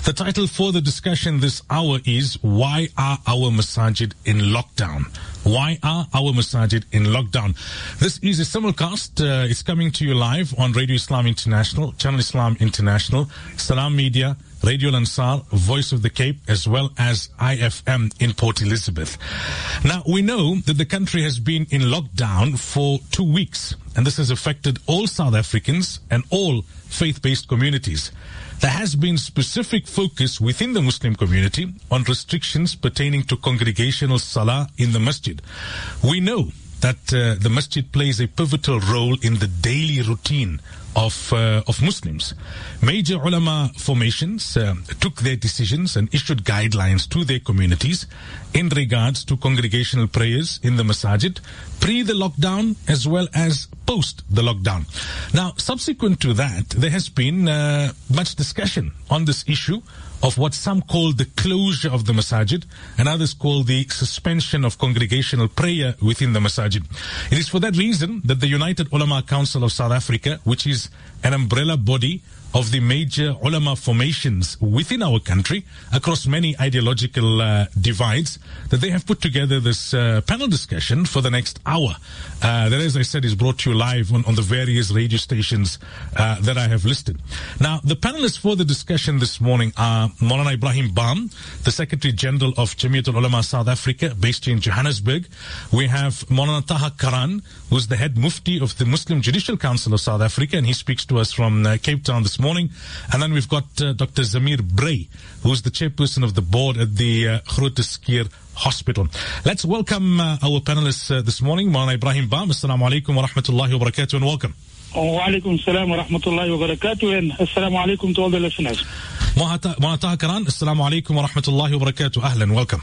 The title for the discussion this hour is, why are our masajid in lockdown? Why are our masajid in lockdown? This is a simulcast. It's coming to you live on Radio Islam International, Channel Islam International, Salam Media, Radio Al-Ansar, Voice of the Cape, as well as IFM in Port Elizabeth. Now, we know that the country has been in lockdown for 2 weeks, and this has affected all South Africans and all faith-based communities. There has been specific focus within the Muslim community on restrictions pertaining to congregational salah in the masjid. We know that the masjid plays a pivotal role in the daily routine of Muslims. Major ulama formations took their decisions and issued guidelines to their communities in regards to congregational prayers in the masajid, pre the lockdown as well as post the lockdown. Now, subsequent to that, there has been much discussion on this issue of what some call the closure of the masajid and others call the suspension of congregational prayer within the masajid. It is for that reason that the United Ulama Council of South Africa, which is an umbrella body of the major ulama formations within our country across many ideological divides, that they have put together this panel discussion for the next hour. That, as I said, is brought to you live on the various radio stations that I have listed. Now, the panelists for the discussion this morning are Maulana Ibrahim Bam, the Secretary General of Jamiatul Ulama South Africa, based here in Johannesburg. We have Maulana Taha Karan, who's the head mufti of the Muslim Judicial Council of South Africa, and he speaks to us from Cape Town this morning. And then we've got Dr. Zamir Bray, who's the chairperson of the board at the Groote Schuur Hospital. Let's welcome our panelists this morning. Maulana Ibrahim Bam, assalamu alaikum wa rahmatullahi wa barakatuh, and welcome. Wa alaikum salam wa rahmatullahi wa barakatuh, and assalamu alaikum to all the listeners. Maulana Taha Karan, assalamu alaikum wa rahmatullahi wa barakatuh, ahlan, welcome.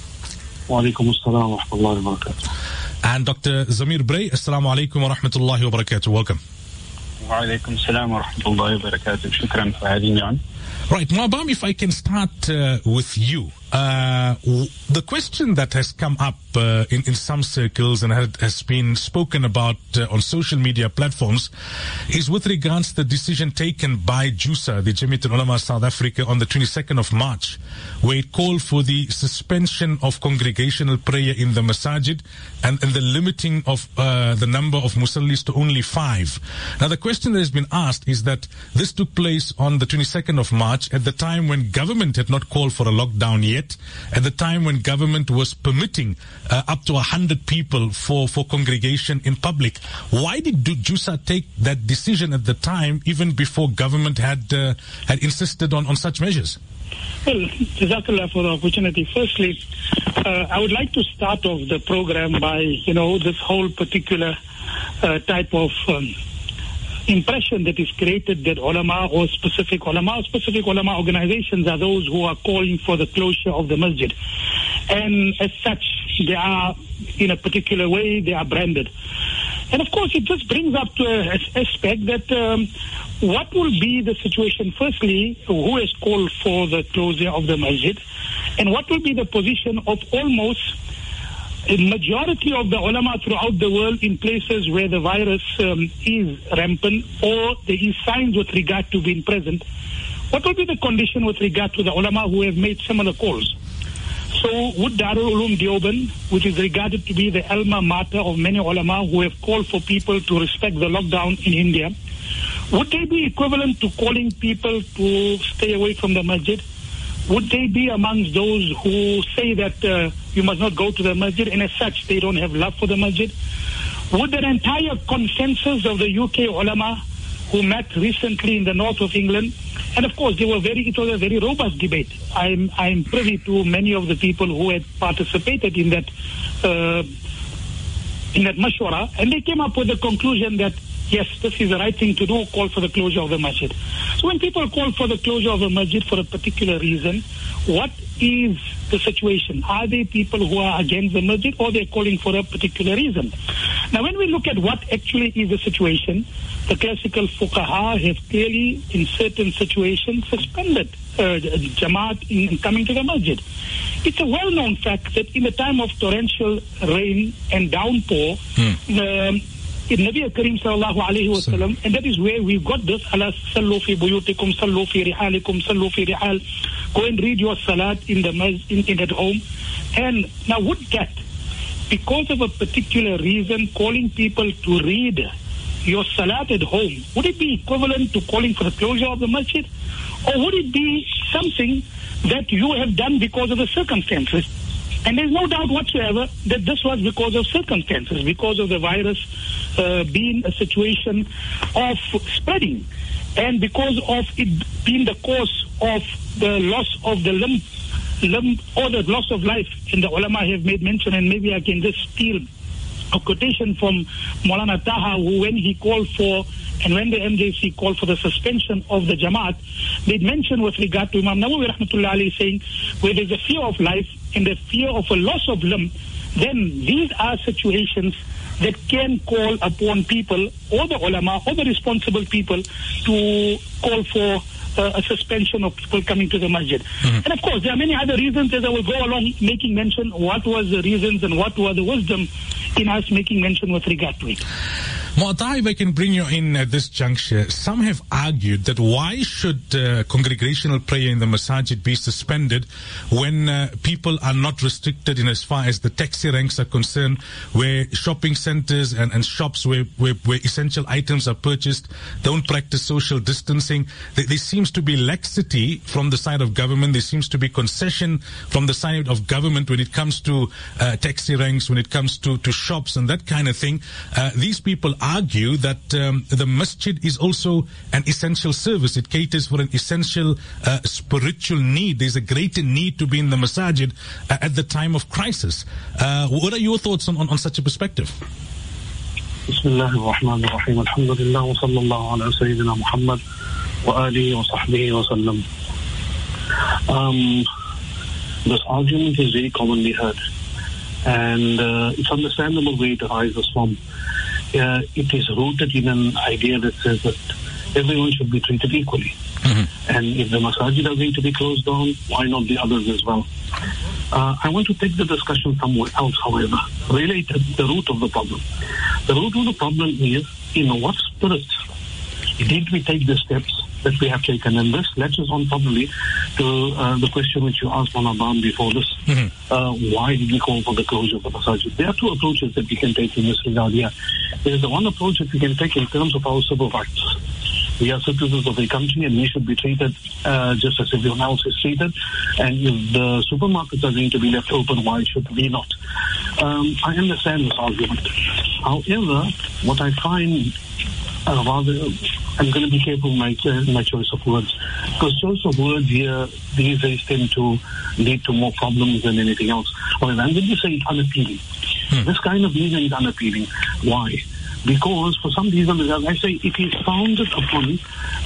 Wa alaikum assalam wa rahmatullahi wa barakatuh. And Dr. Zamir Bray, assalamu alaikum wa rahmatullahi wa barakatuh, welcome. وعليكم السلام ورحمة الله وبركاته. شكرا فهذه عن. Right, Maulana, if I can start with you. The question that has come up in some circles and has been spoken about on social media platforms is with regards to the decision taken by JUSA, the Jamiatul Ulama South Africa, on the 22nd of March, where it called for the suspension of congregational prayer in the masajid and the limiting of the number of musallis to only 5. Now, the question that has been asked is that this took place on the 22nd of March at the time when government had not called for a lockdown yet, at the time when government was permitting up to 100 people for congregation in public. Why did JUSA take that decision at the time, even before government had insisted on such measures? Well, Jazakallah for the opportunity. Firstly, I would like to start off the program by, this whole particular type of impression that is created that ulama or specific ulama organizations are those who are calling for the closure of the masjid. And as such, they are, in a particular way, they are branded. And of course, it just brings up to an aspect that what will be the situation, firstly, who has called for the closure of the masjid, and what will be the position of almost a majority of the ulama throughout the world in places where the virus is rampant or there is signs with regard to being present. What will be the condition with regard to the ulama who have made similar calls? So would Darul Uloom Deoband, which is regarded to be the alma mater of many ulama who have called for people to respect the lockdown in India, would they be equivalent to calling people to stay away from the masjid? Would they be amongst those who say that you must not go to the masjid, and as such they don't have love for the masjid? Would the entire consensus of the UK ulama who met recently in the north of England, and of course it was a very robust debate. I'm privy to many of the people who had participated in that mashwara, and they came up with the conclusion that yes, this is the right thing to do, call for the closure of the masjid. So when people call for the closure of a masjid for a particular reason, what is the situation? Are they people who are against the masjid, or they're calling for a particular reason? Now, when we look at what actually is the situation, the classical fuqaha have clearly, in certain situations, suspended Jamaat in coming to the masjid. It's a well-known fact that in the time of torrential rain and downpour, in Nabi Kareem sallallahu alayhi wa sallam, and that is where we got this, ala sallu fi buyutikum, sallu fi rihalikum, sallu fi rihal. Go and read your salat in at home. And now would that, because of a particular reason, calling people to read your salat at home, would it be equivalent to calling for the closure of the masjid? Or would it be something that you have done because of the circumstances? And there's no doubt whatsoever that this was because of circumstances, because of the virus being a situation of spreading, and because of it being the cause of the loss of the limb or the loss of life. And the ulama have made mention, and maybe I can just steal a quotation from Maulana Taha, who when he called for, and when the MJC called for the suspension of the Jamaat, they mentioned with regard to Imam Nawawi rahmatullah alayhi saying, where there's a fear of life and the fear of a loss of limb, then these are situations that can call upon people, or the ulama, or the responsible people, to call for a suspension of people coming to the masjid. And of course, there are many other reasons, as I will go along making mention what was the reasons and what were the wisdom in us making mention with regard to it. Mu'ta, if I can bring you in at this juncture, some have argued that why should congregational prayer in the masajid be suspended when people are not restricted in as far as the taxi ranks are concerned, where shopping centers and shops where essential items are purchased don't practice social distancing. There seems to be laxity from the side of government. There seems to be concession from the side of government when it comes to taxi ranks, when it comes to shops and that kind of thing. These people argue that the masjid is also an essential service. It caters for an essential spiritual need. There's a greater need to be in the masajid at the time of crisis. What are your thoughts on such a perspective? Bismillah ar-Rahman ar-Rahim. Alhamdulillah wa sallallahu ala Sayyidina Muhammad wa alihi wa sahbihi wa sallam. This argument is very commonly heard, and it's understandable where it arises from. It is rooted in an idea that says that everyone should be treated equally. And if the masajid are going to be closed down, why not the others as well? I want to take the discussion somewhere else, however, related to the root of the problem. The root of the problem is, in what spirit did we take the steps that we have taken? And this latches on probably to the question which you asked on Abam before this. Why did we call for the closure of the masajid? There are two approaches that we can take in this regard here. There is the one approach that we can take in terms of our civil rights. We are citizens of a country and we should be treated just as everyone else is treated. And if the supermarkets are going to be left open, why should we not? I understand this argument. However, what I find rather, I'm going to be careful in my choice of words, because choice of words here these days tend to lead to more problems than anything else. However, I'm going to say it's unappealing. This kind of reason is unappealing. Why? Because for some reason, as I say, it is founded upon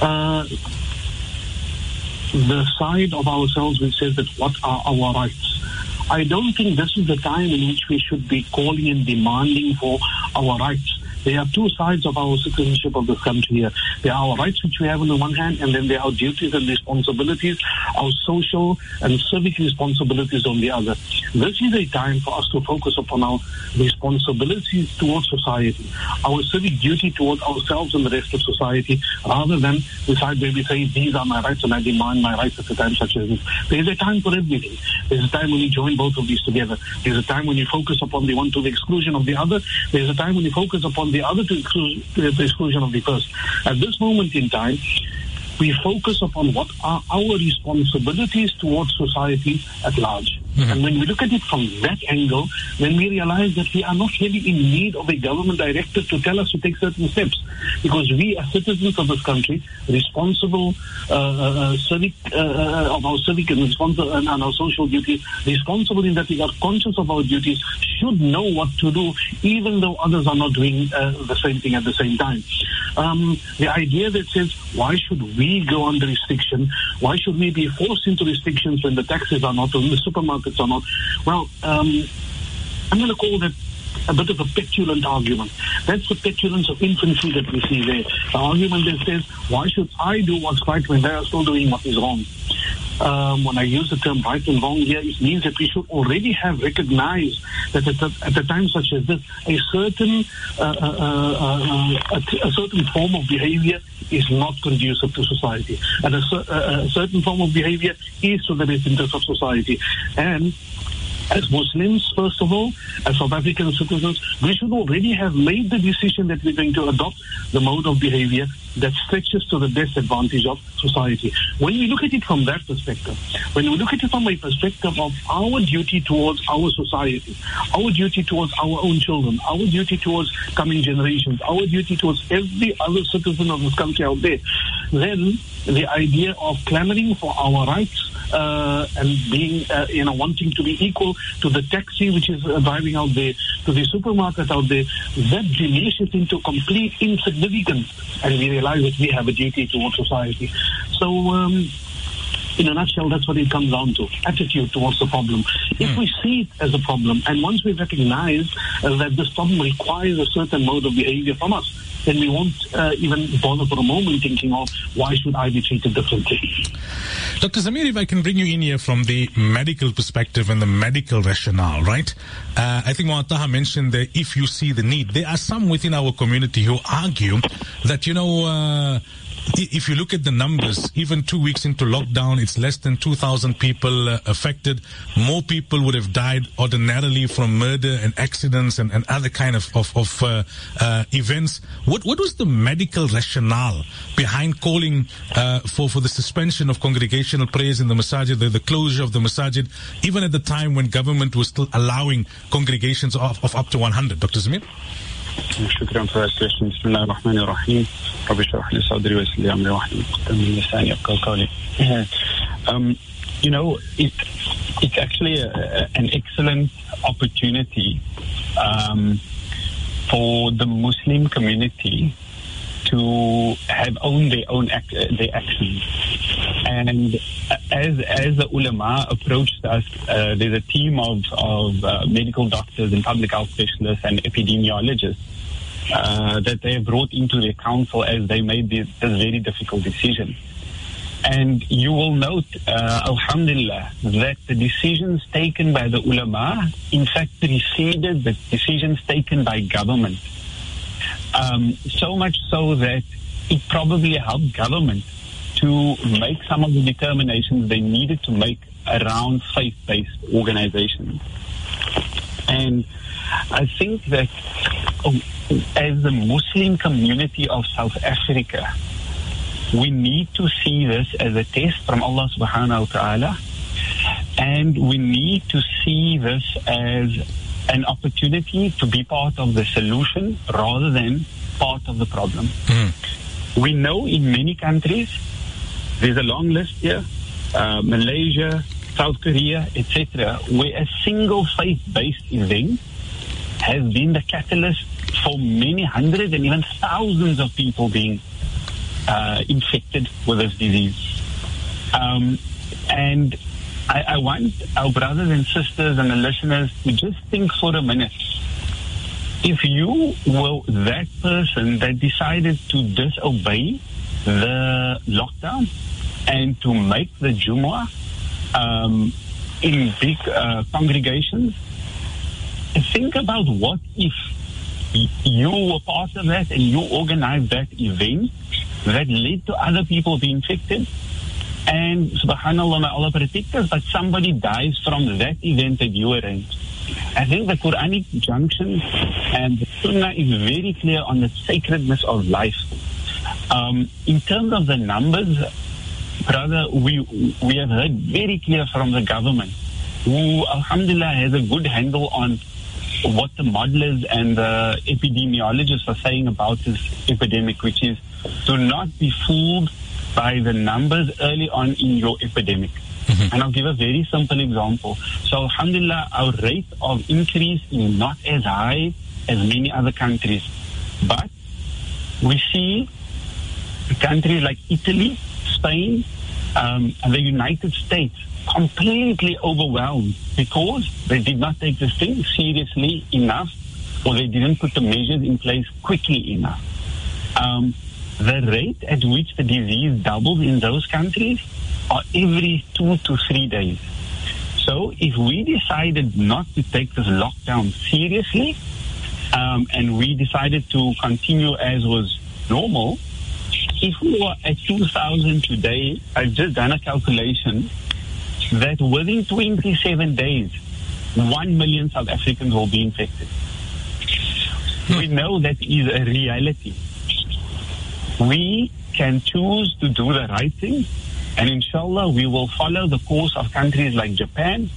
the side of ourselves which says that what are our rights. I don't think this is the time in which we should be calling and demanding for our rights. There are two sides of our citizenship of this country here. There are our rights which we have on the one hand, and then there are our duties and responsibilities, our social and civic responsibilities on the other. This is a time for us to focus upon our responsibilities towards society, our civic duty towards ourselves and the rest of society, rather than decide where we say, these are my rights and I demand my rights at a time such as this. There is a time for everything. There is a time when you join both of these together. There is a time when you focus upon the one to the exclusion of the other. There is a time when you focus upon the other to the exclusion of the first. At this moment in time, we focus upon what are our responsibilities towards society at large. And when we look at it from that angle, then we realize that we are not really in need of a government directive to tell us to take certain steps, because we as citizens of this country, responsible civic of our civic and responsible and our social duties, responsible in that we are conscious of our duties, should know what to do, even though others are not doing the same thing at the same time. The idea that says, why should we go under restriction? Why should we be forced into restrictions when the taxes are not, when the supermarkets are not? Well, I'm going to call that a bit of a petulant argument. That's the petulance of infancy that we see there. The argument that says, why should I do what's right when they are still doing what is wrong? when I use the term right and wrong here, it means that we should already have recognized that at a time such as this, a certain form of behavior is not conducive to society, and a certain form of behavior is to the best interest of society. And as Muslims, first of all, as South African citizens, we should already have made the decision that we're going to adopt the mode of behavior that stretches to the best advantage of society. When we look at it from that perspective, when we look at it from a perspective of our duty towards our society, our duty towards our own children, our duty towards coming generations, our duty towards every other citizen of this country out there, then the idea of clamoring for our rights and being, wanting to be equal to the taxi which is driving out there, to the supermarket out there, that diminishes into complete insignificance, and we realize that we have a duty towards society. So, in a nutshell, that's what it comes down to, attitude towards the problem. If we see it as a problem, and once we recognize that this problem requires a certain mode of behavior from us, then we won't even bother for a moment thinking of why should I be treated differently. Dr. Zamir, if I can bring you in here from the medical perspective and the medical rationale, right? I think Mu'ataha mentioned that if you see the need, there are some within our community who argue that, if you look at the numbers, even 2 weeks into lockdown, it's less than 2,000 people affected. More people would have died ordinarily from murder and accidents and other kind of events. What was the medical rationale behind calling for the suspension of congregational prayers in the masajid, the closure of the masajid, even at the time when government was still allowing congregations of up to 100? Dr. Zamir? شكرا for that question. بسم الله الرحمن الرحيم. رب اشرح لي صدري ويسر لي امري واحلل عقدة من لساني يفقهوا قولي. It's actually an excellent opportunity for the Muslim community to have their actions. And as the ulama approached us, there's a team of medical doctors and public health specialists and epidemiologists that they have brought into their council as they made this very difficult decision. And you will note, alhamdulillah, that the decisions taken by the ulama, in fact, preceded the decisions taken by government. So much so that it probably helped government to make some of the determinations they needed to make around faith-based organizations. And I think that as the Muslim community of South Africa, we need to see this as a test from Allah subhanahu wa ta'ala, and we need to see this as an opportunity to be part of the solution rather than part of the problem. We know in many countries, there's a long list here, Malaysia, South Korea, etc., where a single faith-based event has been the catalyst for many hundreds and even thousands of people being infected with this disease. And I want our brothers and sisters and the listeners to just think for a minute. If you were that person that decided to disobey the lockdown and to make the Jumu'ah in big congregations, think about what if you were part of that and you organized that event that led to other people being infected, and subhanallah, may Allah protect us, but somebody dies from that event that you arranged. I think the Quranic junction and the Sunnah is very clear on the sacredness of life. In terms of the numbers, brother, we have heard very clear from the government, who alhamdulillah has a good handle on what the modelers and the epidemiologists are saying about this epidemic, which is do not be fooled by the numbers early on in your epidemic. And I'll give a very simple example. So alhamdulillah, our rate of increase is not as high as many other countries. But we see countries like Italy, Spain, and the United States completely overwhelmed because they did not take this thing seriously enough, or they didn't put the measures in place quickly enough. The rate at which the disease doubled in those countries are every 2 to 3 days. So if we decided not to take this lockdown seriously, and we decided to continue as was normal, if we were at 2,000 today, I've just done a calculation that within 27 days, 1 million South Africans will be infected. We know that is a reality. We can choose to do the right thing, and inshallah we will follow the course of countries like Japan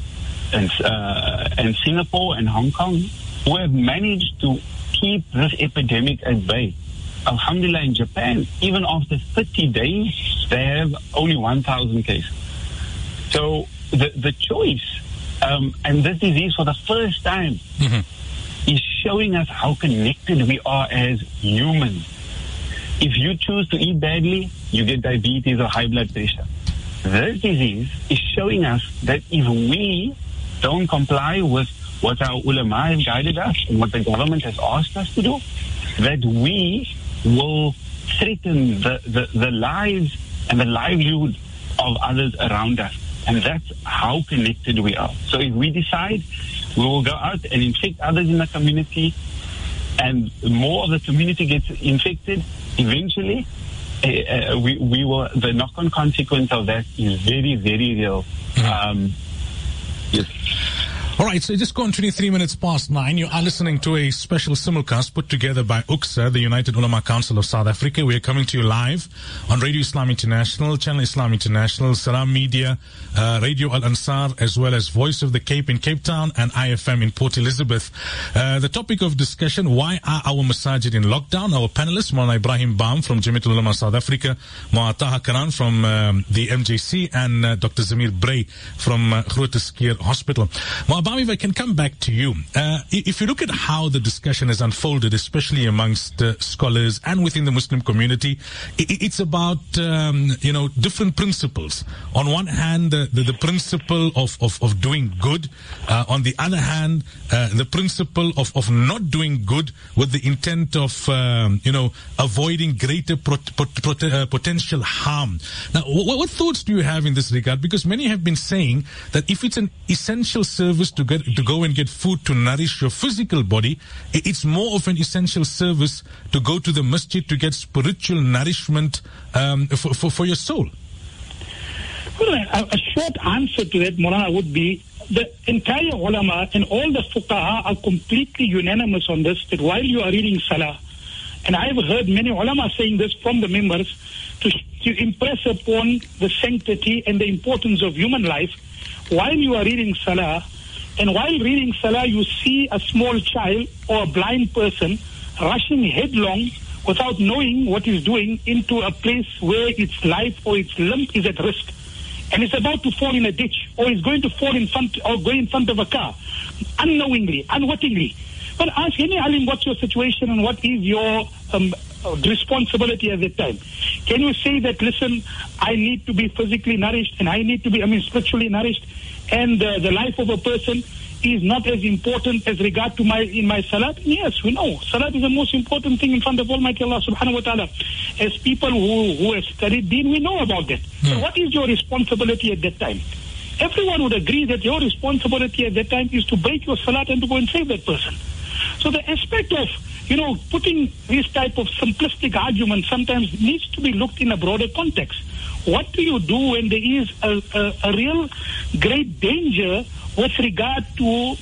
and Singapore and Hong Kong, who have managed to keep this epidemic at bay. Alhamdulillah, in Japan, even after 30 days, they have only 1,000 cases. So the choice, and this disease for the first time, is showing us how connected we are as humans. If you choose to eat badly, you get diabetes or high blood pressure. This disease is showing us that if we don't comply with what our ulama have guided us and what the government has asked us to do, that we will threaten the lives and the livelihood of others around us. And that's how connected we are. So if we decide we will go out and infect others in the community, and more of the community gets infected, eventually we will, the knock-on consequence of that is very, very real. Yes. All right, so just gone 23 minutes past 9. You are listening to a special simulcast put together by UCSA, the United Ulama Council of South Africa. We are coming to you live on Radio Islam International, Channel Islam International, Salam Media, Radio Al Ansar, as well as Voice of the Cape in Cape Town and IFM in Port Elizabeth. The topic of discussion, why are our masajid in lockdown? Our panelists, Maulana Ibrahim Baum from Jamiatul Ulama South Africa, Maulana Taha Karan from the MJC, and Dr. Zamir Bray from Groote Schuur Hospital. If I can come back to you, if you look at how the discussion has unfolded, especially amongst scholars and within the Muslim community, it's about different principles. On one hand, the principle of doing good. On the other hand, the principle of not doing good with the intent of avoiding greater potential harm. Now, what thoughts do you have in this regard? Because many have been saying that if it's an essential service to go and get food to nourish your physical body, it's more of an essential service to go to the masjid to get spiritual nourishment for your soul. Well, a short answer to that, Maulana, would be the entire ulama and all the fuqaha are completely unanimous on this, that while you are reading salah, and I have heard many ulama saying this from the members, to impress upon the sanctity and the importance of human life, while you are reading salah, and while reading salah, you see a small child or a blind person rushing headlong without knowing what he's doing into a place where its life or its limb is at risk. And it's about to fall in a ditch, or is going to fall in front, or go in front of a car, unknowingly, unwittingly. But ask any alim, what's your situation and what is your responsibility at that time? Can you say that, listen, I need to be physically nourished and I need to be, spiritually nourished, and the life of a person is not as important as regard to my salat? Yes, we know. Salat is the most important thing in front of Almighty Allah subhanahu wa ta'ala. As people who have studied deen, we know about that. So what is your responsibility at that time? Everyone would agree that your responsibility at that time is to break your salat and to go and save that person. So the aspect of, putting this type of simplistic argument sometimes needs to be looked in a broader context. What do you do when there is a real great danger with regard to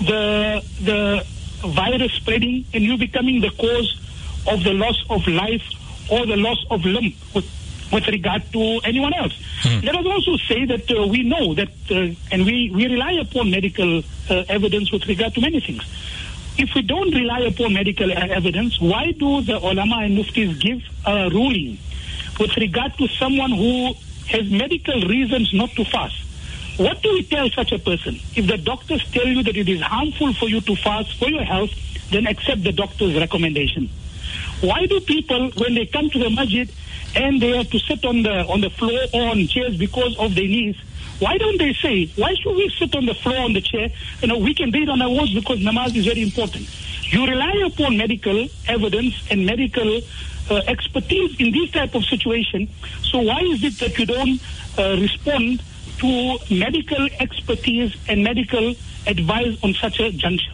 the virus spreading and you becoming the cause of the loss of life or the loss of limb with regard to anyone else? Let us also say that we know that, and we rely upon medical evidence with regard to many things. If we don't rely upon medical evidence, why do the ulama and muftis give a ruling with regard to someone who has medical reasons not to fast? What do we tell such a person? If the doctors tell you that it is harmful for you to fast for your health, then accept the doctor's recommendation. Why do people, when they come to the masjid and they have to sit on the floor or on chairs because of their knees, why don't they say, why should we sit on the floor on the chair? We can read on our words because namaz is very important. You rely upon medical evidence and medical expertise in these type of situations. So why is it that you don't respond to medical expertise and medical advice on such a juncture?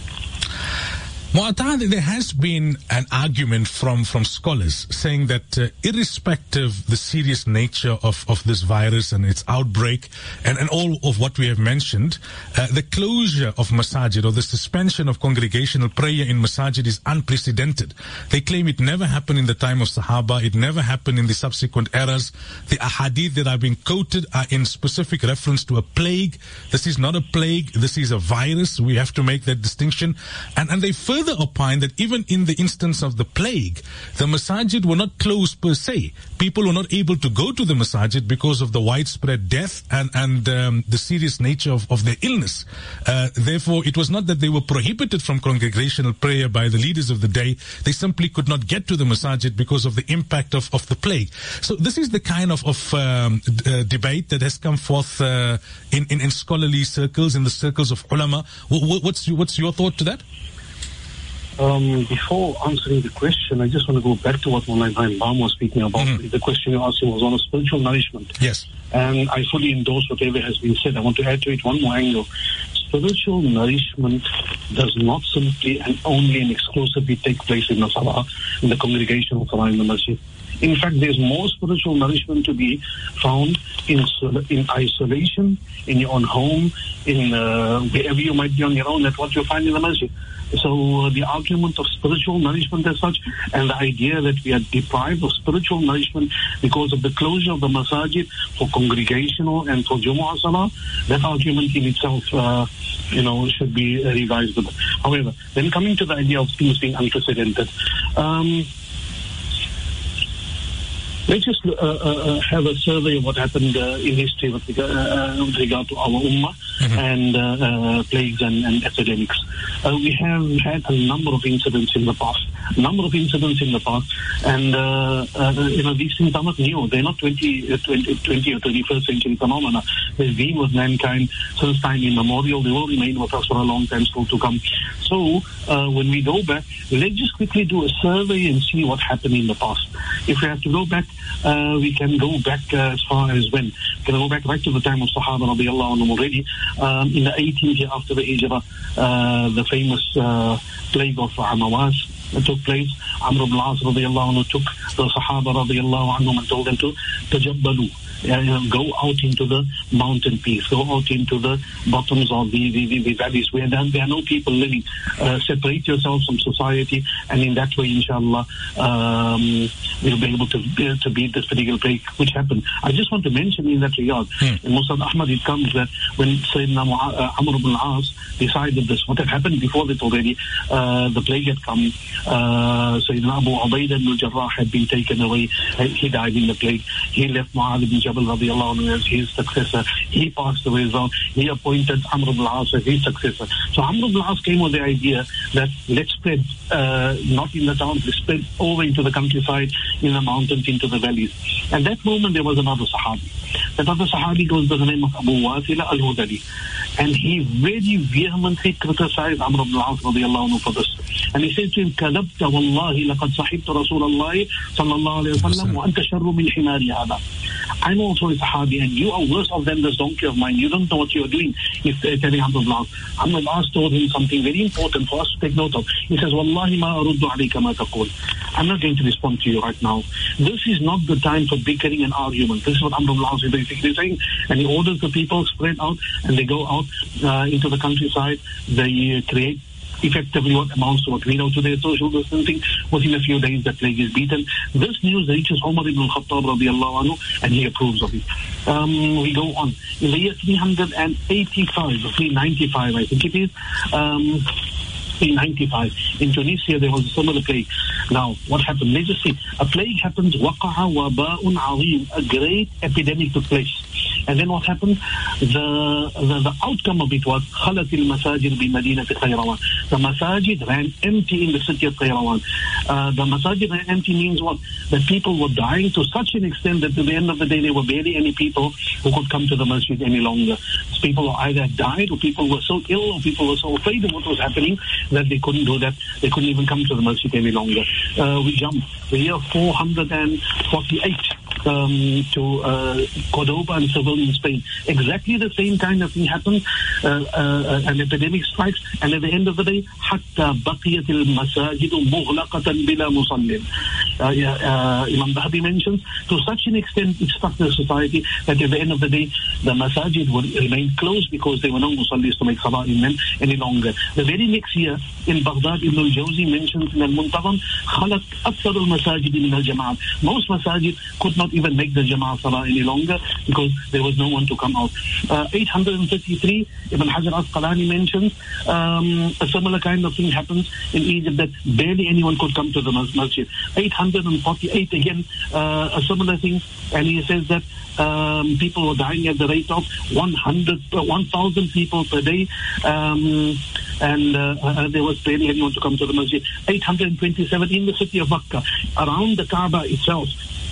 Mu'tad, there has been an argument from scholars saying that irrespective the serious nature of this virus and its outbreak and all of what we have mentioned, the closure of masajid or the suspension of congregational prayer in masajid is unprecedented. They claim it never happened in the time of Sahaba, it never happened in the subsequent eras. The ahadith that are being quoted are in specific reference to a plague. This is not a plague, this is a virus. We have to make that distinction. And they further opine that even in the instance of the plague, the masajid were not closed per se. People were not able to go to the masajid because of the widespread death and the serious nature of their illness. Therefore, it was not that they were prohibited from congregational prayer by the leaders of the day. They simply could not get to the masajid because of the impact of the plague. So this is the kind of debate that has come forth in scholarly circles, in the circles of ulama. What's your thought to that? Before answering the question, I just want to go back to what Maulana Imam was speaking about. Mm-hmm. The question you asked him was on a spiritual nourishment. Yes. And I fully endorse whatever has been said. I want to add to it one more angle. Spiritual nourishment does not simply and only and exclusively take place in the salah, in the congregation of salah in the masjid. In fact, there's more spiritual nourishment to be found in isolation, in your own home, in wherever you might be on your own. That's what you'll find in the masjid. So the argument of spiritual nourishment as such, and the idea that we are deprived of spiritual nourishment because of the closure of the masajid for congregational and for Jumu'ah Salah, that argument in itself, should be revised. However, then coming to the idea of things being unprecedented, let's just have a survey of what happened in history with regard to our ummah and plagues and epidemics. We have had a number of incidents in the past. And these things are not new. They're not 20 or 21st century phenomena. They've been with mankind since time immemorial. They will remain with us for a long time still to come. So when we go back, let's just quickly do a survey and see what happened in the past. If we have to go back, we can go back as far as when? We can go back right to the time of Sahaba radiallahu anhum already. In the 18th year after the Hijrah, the famous plague of Amawas took place. Amr ibn al-As radiallahu anhu took the Sahaba radiallahu anhum and told them to tajabbalu. Go out into the mountain peaks, go out into the bottoms of the valleys where there are no people living. Separate yourselves from society, and in that way, inshallah, we'll be able to beat this particular plague, which happened. I just want to mention in that regard, in Musnad Ahmad it comes that when Sayyidina Amr ibn al-As decided this, what had happened before that already, the plague had come. Sayyidina Abu Ubaidah ibn al-Jarrah had been taken away. He died in the plague. He left Mu'adh ibn Jabal radiallahu anhu as his successor. He passed away as well. He appointed Amr ibn al-As as his successor. So Amr ibn al-As came with the idea that let's spread, not in the towns, let's spread over into the countryside, in the mountains, into the valleys. At that moment there was another Sahabi. That other Sahabi goes by the name of Abu Wasila al-Hudali. And he very vehemently criticized Amr ibn al-As radiallahu anhu for this. And he said to him, كَذَبْتَ وَاللَّهِ لَقَدْ صَحِبْتَ رَسُولَ اللَّهِ صَلَّى اللَّهُ عَلَيْهِ وَسَلَّمَ وَأَنْتَ شَرُّ مِنْ حِمَارِ هَذَا. I'm also a Sahabi and you are worse off than this donkey of mine. You don't know what you're doing. He's telling Amr ibn al-As. Amr ibn al-As told him something very important for us to take note of. He says, وَاللَّهِ مَا أَرُدُّ عَلَيْكَ مَا تَقُولُ. I'm not going to respond to you right now. This is not the time for bickering and argument. This is what Amr ibn al-As is basically saying. And he orders the people spread out and they go out into the countryside. They create effectively what amounts to what we know today, social distancing. Within a few days, the plague is beaten. This news reaches Umar ibn al-Khattab radiallahu anhu, and he approves of it. We go on. In the year 385, or 395, I think it is, 395. In Tunisia, there was a similar plague. Now, what happened? Let's just see. A plague happens, وَقَعَ وَبَاءٌ عَظِيمٌ. A great epidemic took place. And then what happened? The outcome of it was خَلَتِ الْمَسَاجِدُ بِمَدِينَةِ Qayrawan. The masajid ran empty in the city of Qayrawan. The masajid ran empty means what? That people were dying to such an extent that at the end of the day there were barely any people who could come to the masjid any longer. People either died, or people were so ill, or people were so afraid of what was happening that they couldn't do that. They couldn't even come to the masjid any longer. We jumped the year 448 to Cordoba and Seville in Spain. Exactly the same kind of thing happened. An epidemic strikes, and at the end of the day, حتى بقيت المساجد مغلقة بلا مصلٍ. Imam Dhahabi mentions, to such an extent it struck the society that at the end of the day, the masajid would remain closed because there were no musallis to make salah in them any longer. The very next year in Baghdad, Ibn al-Jawzi mentions in Al-Muntazam, خلت أكثر المساجد من الجماعة. Most masajid could not even make the Jama'ah Salah any longer because there was no one to come out. 833, Ibn Hajar al-Asqalani mentions a similar kind of thing happens in Egypt, that barely anyone could come to the masjid. 848 again, a similar thing, and he says that people were dying at the rate of 1,000 people per day, and there was barely anyone to come to the masjid. 827 in the city of Makkah, around the Kaaba itself.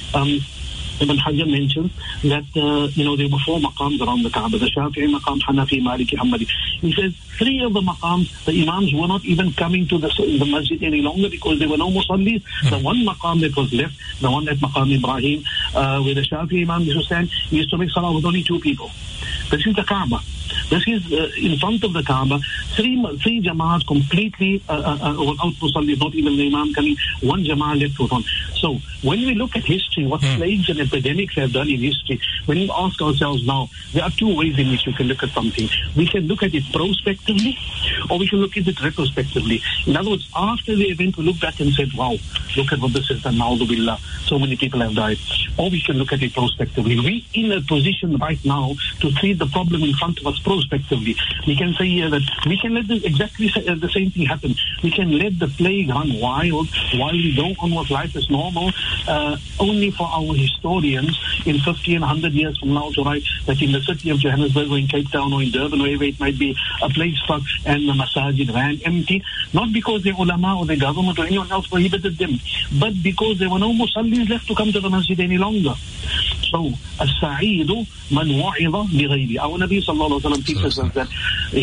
Ibn Hajar mentions that there were 4 maqams around the Kaaba: the Shafi'i maqam, Hanafi, Maliki, Hanbali. He says 3 of the maqams, the imams were not even coming to the masjid any longer because there were no musallis. The one maqam that was left, the one at Maqam Ibrahim, where the Shafi'i imam used to stand, he used to make salah with only 2 people. This is the Kaaba. This is in front of the Kaaba. 3 Jama'at completely without musallis, not even the imam coming. 1 Jama'at left with one. So when we look at history, what plagues and epidemics have done in history, when we ask ourselves now, there are 2 ways in which we can look at something. We can look at it prospectively, or we can look at it retrospectively. In other words, after the event, we look back and said, wow, look at what this has done, na'udhu billah, so many people have died. Or we can look at it prospectively. We're in a position right now to treat the problem in front of us prospectively. We can say here that we can let exactly the same thing happen. We can let the plague run wild while we go on with life as normal, only for our historians in 50 and 100 years from now to write that in the city of Johannesburg or in Cape Town or in Durban, wherever it might be, a plague struck and the masajid ran empty, not because the ulama or the government or anyone else prohibited them, but because there were no musallis left to come to the masjid any longer. So, as-sa'idu man wa'idha bighayri. Our Nabi sallallahu alaihi wasallam teaches us that,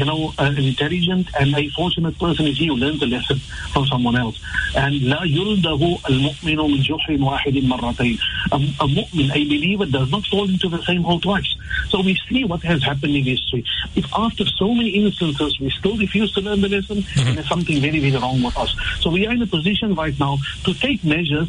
an intelligent and a fortunate person is he who learns a lesson from someone else. And la yuldahu al-mu'minu min juhrin wahidin marratayn. A mu'min, a believer, does not fall into the same hole twice. So we see what has happened in history. If after so many instances we still refuse to learn the lesson, then there's something very, very wrong with us. So we are in a position right now to take measures.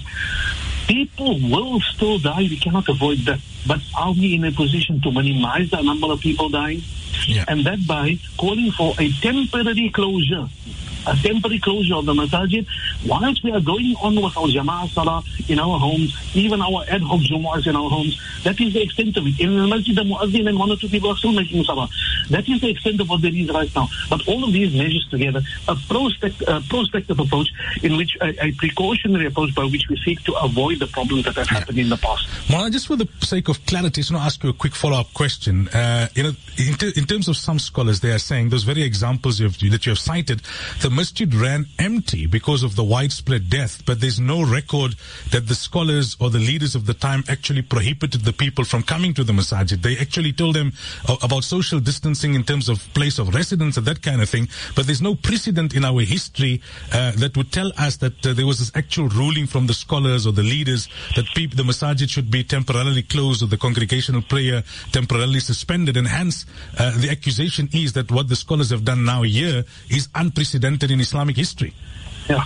People will still die, we cannot avoid that. But are we in a position to minimize the number of people dying? Yeah. And that by calling for a temporary closure of the masajid, whilst we are going on with our Jama'ah Salah in our homes, even our ad hoc Jumu'ahs in our homes. That is the extent of it. In the masjid, the muazzin and 1 or 2 people are still making Salah. That is the extent of what there is right now. But all of these measures together, a prospective approach in which a precautionary approach by which we seek to avoid the problems that have happened in the past. Well, just for the sake of clarity, I just want to ask you a quick follow-up question. In terms of some scholars, they are saying those very examples that you have cited, the masjid ran empty because of the widespread death, but there's no record that the scholars or the leaders of the time actually prohibited the people from coming to the masajid. They actually told them about social distancing in terms of place of residence and that kind of thing, but there's no precedent in our history that would tell us that there was this actual ruling from the scholars or the leaders that the masajid should be temporarily closed or the congregational prayer temporarily suspended, and hence the accusation is that what the scholars have done now here is unprecedented in Islamic history. Yeah.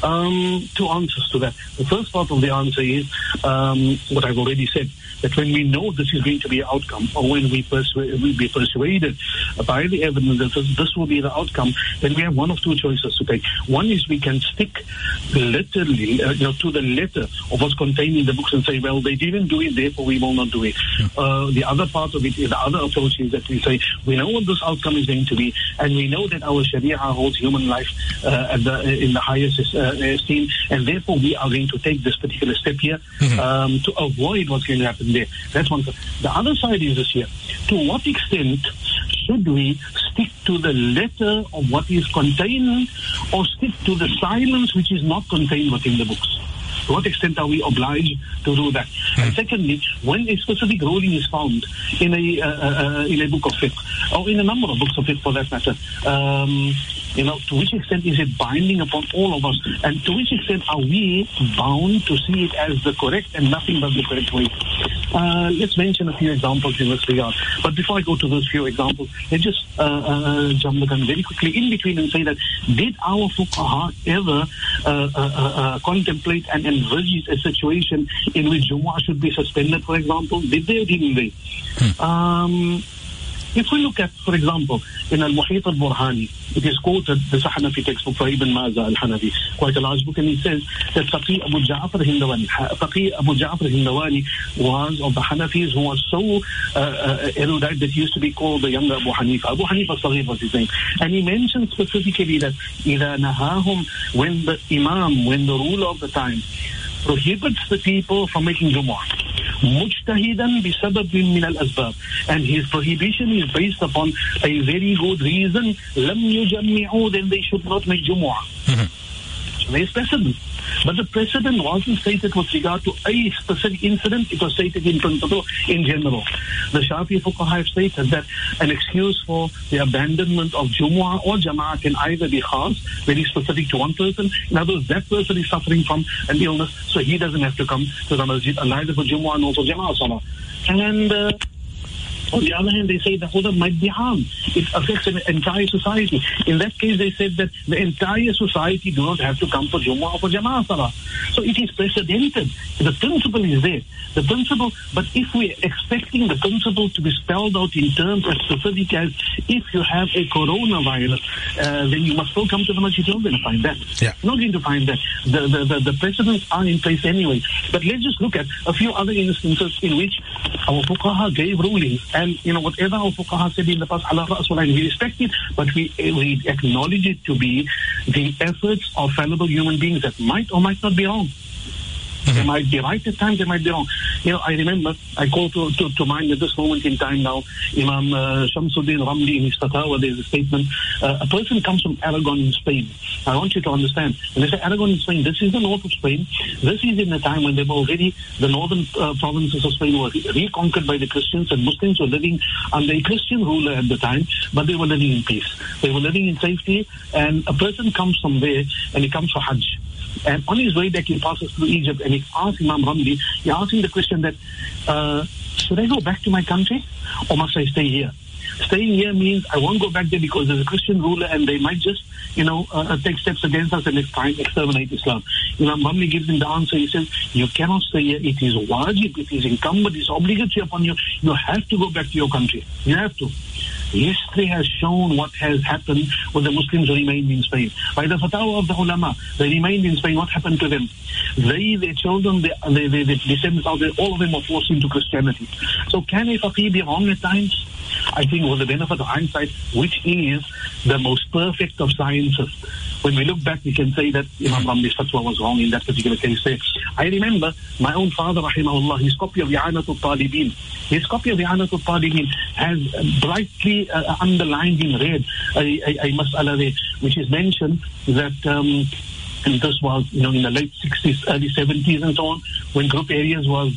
2 answers to that. The first part of the answer is what I've already said, that when we know this is going to be an outcome, or when we be persuaded by the evidence that this will be the outcome, then we have one of 2 choices to take. One is we can stick literally to the letter of what's contained in the books and say, well, they didn't do it, therefore we will not do it. The other part of it is, the other approach is that we say, we know what this outcome is going to be, and we know that our Sharia holds human life in the highest esteem, and therefore we are going to take this particular step here to avoid what's going to happen there. That's one side. The other side is this here. To what extent should we stick to the letter of what is contained, or stick to the silence which is not contained within the books? To what extent are we obliged to do that? And secondly, when a specific ruling is found in a book of fiqh, or in a number of books of fiqh for that matter, to which extent is it binding upon all of us? And to which extent are we bound to see it as the correct and nothing but the correct way? Let's mention a few examples in this regard. But before I go to those few examples, let's just jump the gun very quickly in between and say that, did our fuqaha ever contemplate and envisage a situation in which Jumu'ah should be suspended, for example? Did they or didn't they? If we look at, for example, in Al-Muhit Al-Burhani, it is quoted, the Hanafi textbook for Ibn Mazah Al-Hanafi, quite a large book, and he says that Faqih Abu Ja'far Hindawani was of the Hanafis who was so erudite that he used to be called the younger Abu Hanifa. Abu Hanifa Saghir was his name. And he mentions specifically that إِذَا نَهَاهُمْ, when the Imam, when the ruler of the time prohibits the people from making Jumu'ah, mujtahidan bisababin min al-asbab, and his prohibition is based upon a very good reason, lam yujammi'u, then they should not make Jumu'ah. So there is precedent. But the precedent wasn't stated with regard to a specific incident, it was stated in principle, in general. The Shafi'i fuqaha have stated that an excuse for the abandonment of Jumu'ah or Jama'ah can either be khas, very specific to one person. In other words, that person is suffering from an illness, so he doesn't have to come to the masjid, neither for Jumu'ah nor for Jama'ah Salah. And on the other hand, they say the huda might be harm. It affects an entire society. In that case, they said that the entire society do not have to come for Jumu'ah or for Jama'ah Salah. So it is precedented. The principle is there. The principle, but if we're expecting the principle to be spelled out in terms as specific as if you have a coronavirus, then you must still come to the masjid. You're not going to find that. Yeah. You're not going to find that. The precedents are in place anyway. But let's just look at a few other instances in which our fuqaha gave rulings. And, whatever our fuqaha said in the past, ala ra's wal ayn, we respect it, but we acknowledge it to be the efforts of fallible human beings that might or might not be wrong. They might be right at times, they might be wrong. I remember, I call to mind at this moment in time now, Imam Shamsuddin Ramli in his Fatawa, there's a statement, a person comes from Aragon in Spain. I want you to understand, when they say Aragon in Spain, this is the north of Spain. This is in the time when they were already, the northern provinces of Spain were reconquered by the Christians, and Muslims were living under a Christian ruler at the time, but they were living in peace. They were living in safety, and a person comes from there, and he comes for Hajj. And on his way back, he passes through Egypt, and he asks Imam Ramli, he asks him the question that, should I go back to my country, or must I stay here? Staying here means I won't go back there because there's a Christian ruler and they might just, take steps against us and next time exterminate Islam. Imam Ramli gives him the answer. He says, you cannot stay here. It is wajib, it is incumbent, it's obligatory upon you. You have to go back to your country. You have to. History has shown what has happened when the Muslims remained in Spain. By the fatwa of the ulama, they remained in Spain. What happened to them? They, their children, their descendants, all of them were forced into Christianity. So can a faqih be wrong at times? I think with the benefit of hindsight, which is the most perfect of sciences, when we look back, we can say that Imam Ramli's fatwa was wrong in that particular case. I remember my own father, rahimahullah, his copy of I'anatul Talibin. His copy of I'anatul Talibin has brightly underlined in red a mas'ala there, which is mentioned that, and this was, in the late 60s, early 70s and so on, when group areas was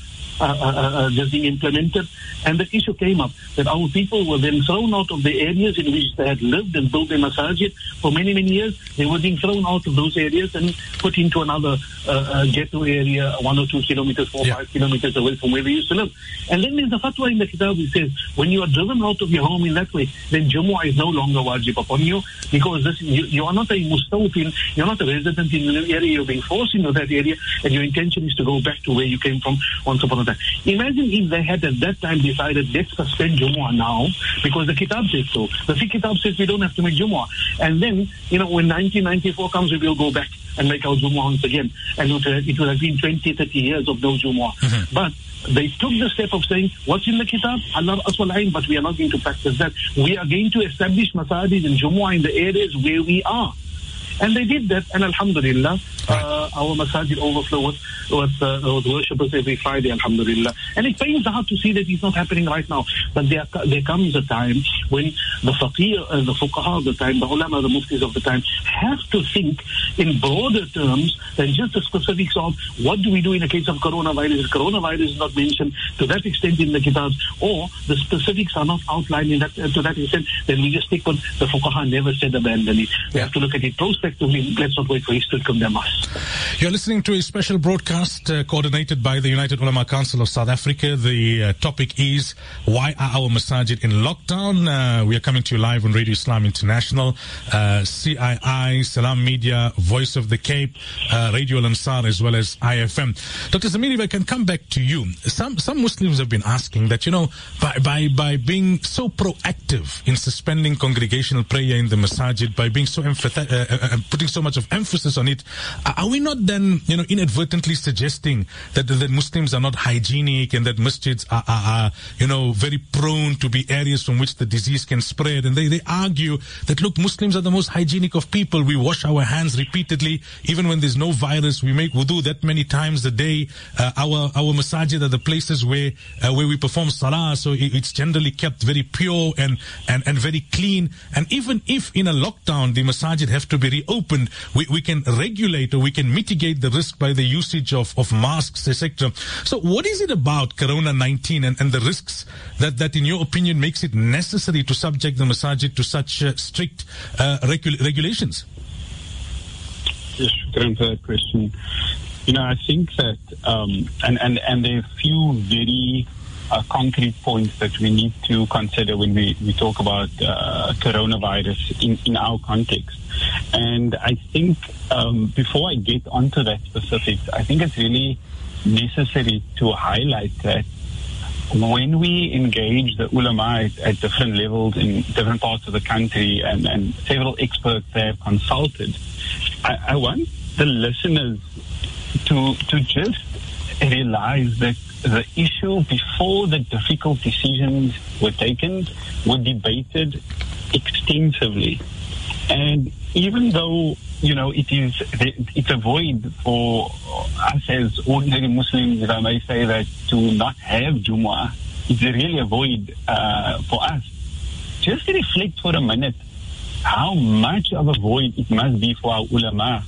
just being implemented. And the issue came up that our people were then thrown out of the areas in which they had lived and built their masajid for many, many years. They were being thrown out of those areas and put into another ghetto area, 1 or 2 kilometers, 4 or 5 kilometers away from where they used to live. And then there's a fatwa in the kitab which says, when you are driven out of your home in that way, then Jumu'ah is no longer wajib upon you, because you are not a mustawfin, you're not a resident in an area, you're being forced into that area, and your intention is to go back to where you came from once upon a time. Imagine if they had at that time decided, let's suspend Jumu'ah now, because the kitab says so. The fiqh kitab says we don't have to make Jumu'ah. And then, when 1994 comes, we will go back and make our Jumu'ah once again. And it would have been 20, 30 years of no Jumu'ah. Mm-hmm. But they took the step of saying, what's in the kitab? Allah Aswal Ain, but we are not going to practice that. We are going to establish masajid and Jumu'ah in the areas where we are. And they did that, and alhamdulillah, our masajid overflow with worshippers every Friday, alhamdulillah. And it pains the heart to see that it's not happening right now. But there comes a time when the faqih, the fuqaha of the time, the ulama, the muftis of the time, have to think in broader terms than just the specifics of what do we do in the case of coronavirus. If coronavirus is not mentioned to that extent in the kitabs, or the specifics are not outlined in that, to that extent, then we just stick with the fuqaha never said abandon it. We have to look at it prospectively. Let's not wait for history to condemn us. You're listening to a special broadcast coordinated by the United Ulama Council of South Africa. The topic is, why are our masajid in lockdown? We are coming to you live on Radio Islam International, CII, Salam Media, Voice of the Cape, Radio Al-Ansar, as well as IFM. Dr. Zamir, if I can come back to you. Some Muslims have been asking that, by being so proactive in suspending congregational prayer in the masajid, by being so putting so much of emphasis on it, are we not then, inadvertently suggesting that Muslims are not hygienic and that masjids are very prone to be areas from which the disease can spread? And they argue that, look, Muslims are the most hygienic of people. We wash our hands repeatedly, even when there's no virus. We make wudu that many times a day. Our masajid are the places where we perform salah, so it's generally kept very pure and very clean. And even if in a lockdown the masajid have to be reopened, we can regulate or we can mitigate the risk by the usage of masks, etc. So what is it about Corona-19 and the risks that in your opinion makes it necessary to subject the masajid to such strict regulations? Yes, shukran for that question. I think that, and there are a few very concrete points that we need to consider when we talk about coronavirus in our context. And I think before I get onto that specifics, I think it's really necessary to highlight that when we engage the ulama at different levels in different parts of the country and several experts they have consulted, I want the listeners to just realize that the issue before the difficult decisions were taken were debated extensively. And even though, it's a void for us as ordinary Muslims, if I may say that, to not have Jumu'ah, it's really a void for us. Just reflect for a minute how much of a void it must be for our ulama.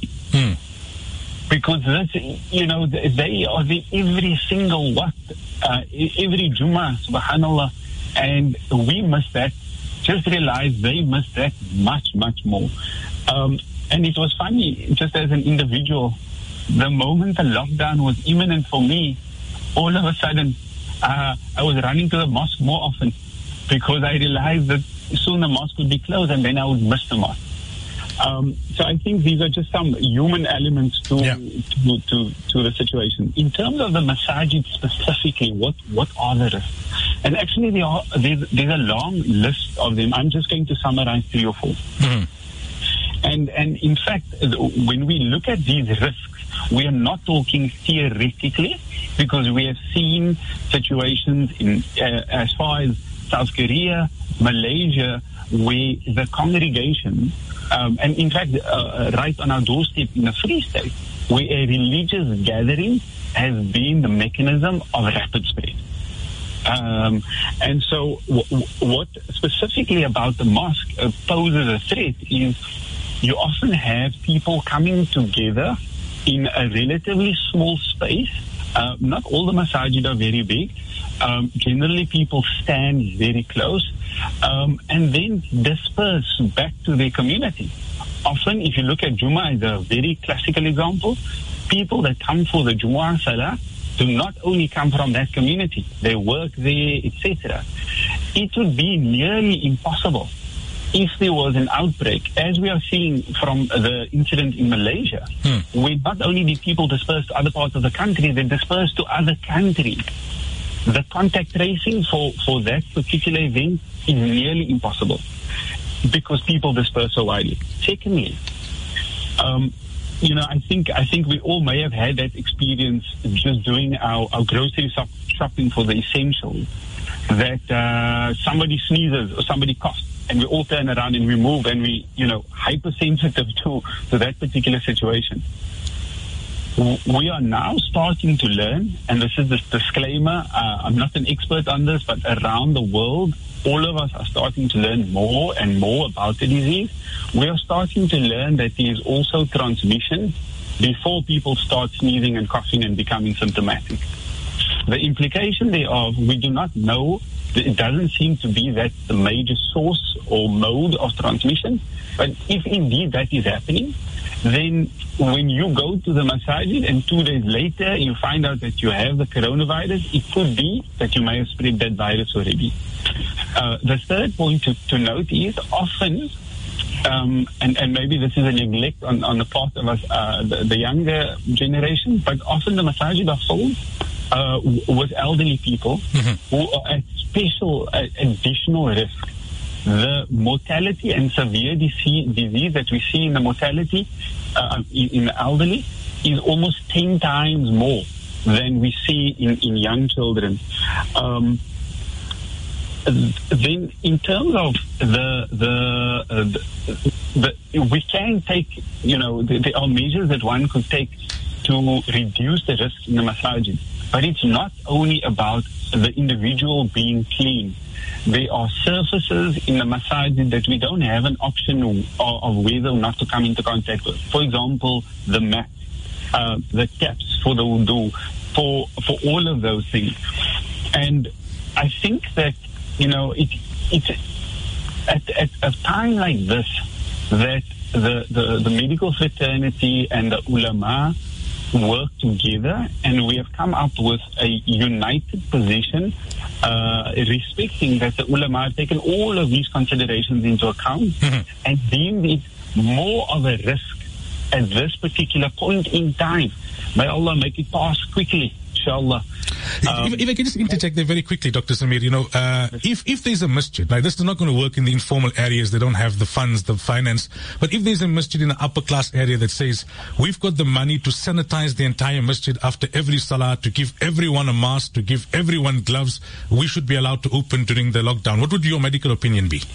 Because that's, they are the every single every Jummah, subhanAllah, and we miss that. Just realize they miss that much, much more. And it was funny, just as an individual, the moment the lockdown was imminent for me, all of a sudden, I was running to the mosque more often because I realized that soon the mosque would be closed and then I would miss the mosque. So I think these are just some human elements to the situation. In terms of the masajid specifically, what are the risks? And actually there's a long list of them. I'm just going to summarize 3 or 4. Mm-hmm. And in fact, when we look at these risks, we are not talking theoretically, because we have seen situations in as far as South Korea, Malaysia, where the congregation, and in fact, right on our doorstep in the Free State, where a religious gathering has been the mechanism of rapid spread. And so what specifically about the mosque poses a threat is you often have people coming together in a relatively small space. Not all the masajid are very big. Generally, people stand very close and then disperse back to their community. Often, if you look at Jummah as a very classical example, people that come for the Jummah Salah do not only come from that community, they work there, etc. It would be nearly impossible if there was an outbreak, as we are seeing from the incident in Malaysia, where not only did people disperse to other parts of the country, they dispersed to other countries. The contact tracing for that particular event is nearly impossible because people disperse so widely. Secondly, I think we all may have had that experience just doing our grocery shopping for the essentials, that somebody sneezes or somebody coughs. we all turn around and we move and we, hypersensitive to that particular situation. We are now starting to learn, and this is the disclaimer, I'm not an expert on this, but around the world, all of us are starting to learn more and more about the disease. We are starting to learn that there is also transmission before people start sneezing and coughing and becoming symptomatic. The implication thereof, we do not know. It doesn't seem to be that the major source or mode of transmission, but if indeed that is happening, then when you go to the masajid and 2 days later you find out that you have the coronavirus, it could be that you may have spread that virus already. The third point to note is often, and maybe this is a neglect on the part of us, the younger generation, but often the masajid are full with elderly people who are at special additional risk. The mortality and severe disease that we see in the mortality in the elderly is almost 10 times more than we see in young children. Then, in terms of we can take, there are measures that one could take to reduce the risk in the masajid. But it's not only about the individual being clean. There are surfaces in the masajid that we don't have an option of whether or not to come into contact with. For example, the mat, the taps for the wudu, for all of those things. And I think that, it's at a time like this that the medical fraternity and the ulama work together, and we have come up with a united position, respecting that the ulama have taken all of these considerations into account and deemed it more of a risk at this particular point in time. May Allah make it pass quickly, inshallah. If I can just interject there very quickly, Dr. Samir, if there's a masjid, like this is not going to work in the informal areas, they don't have the funds, the finance, but if there's a masjid in the upper class area that says, we've got the money to sanitize the entire masjid after every salah, to give everyone a mask, to give everyone gloves, we should be allowed to open during the lockdown. What would your medical opinion be?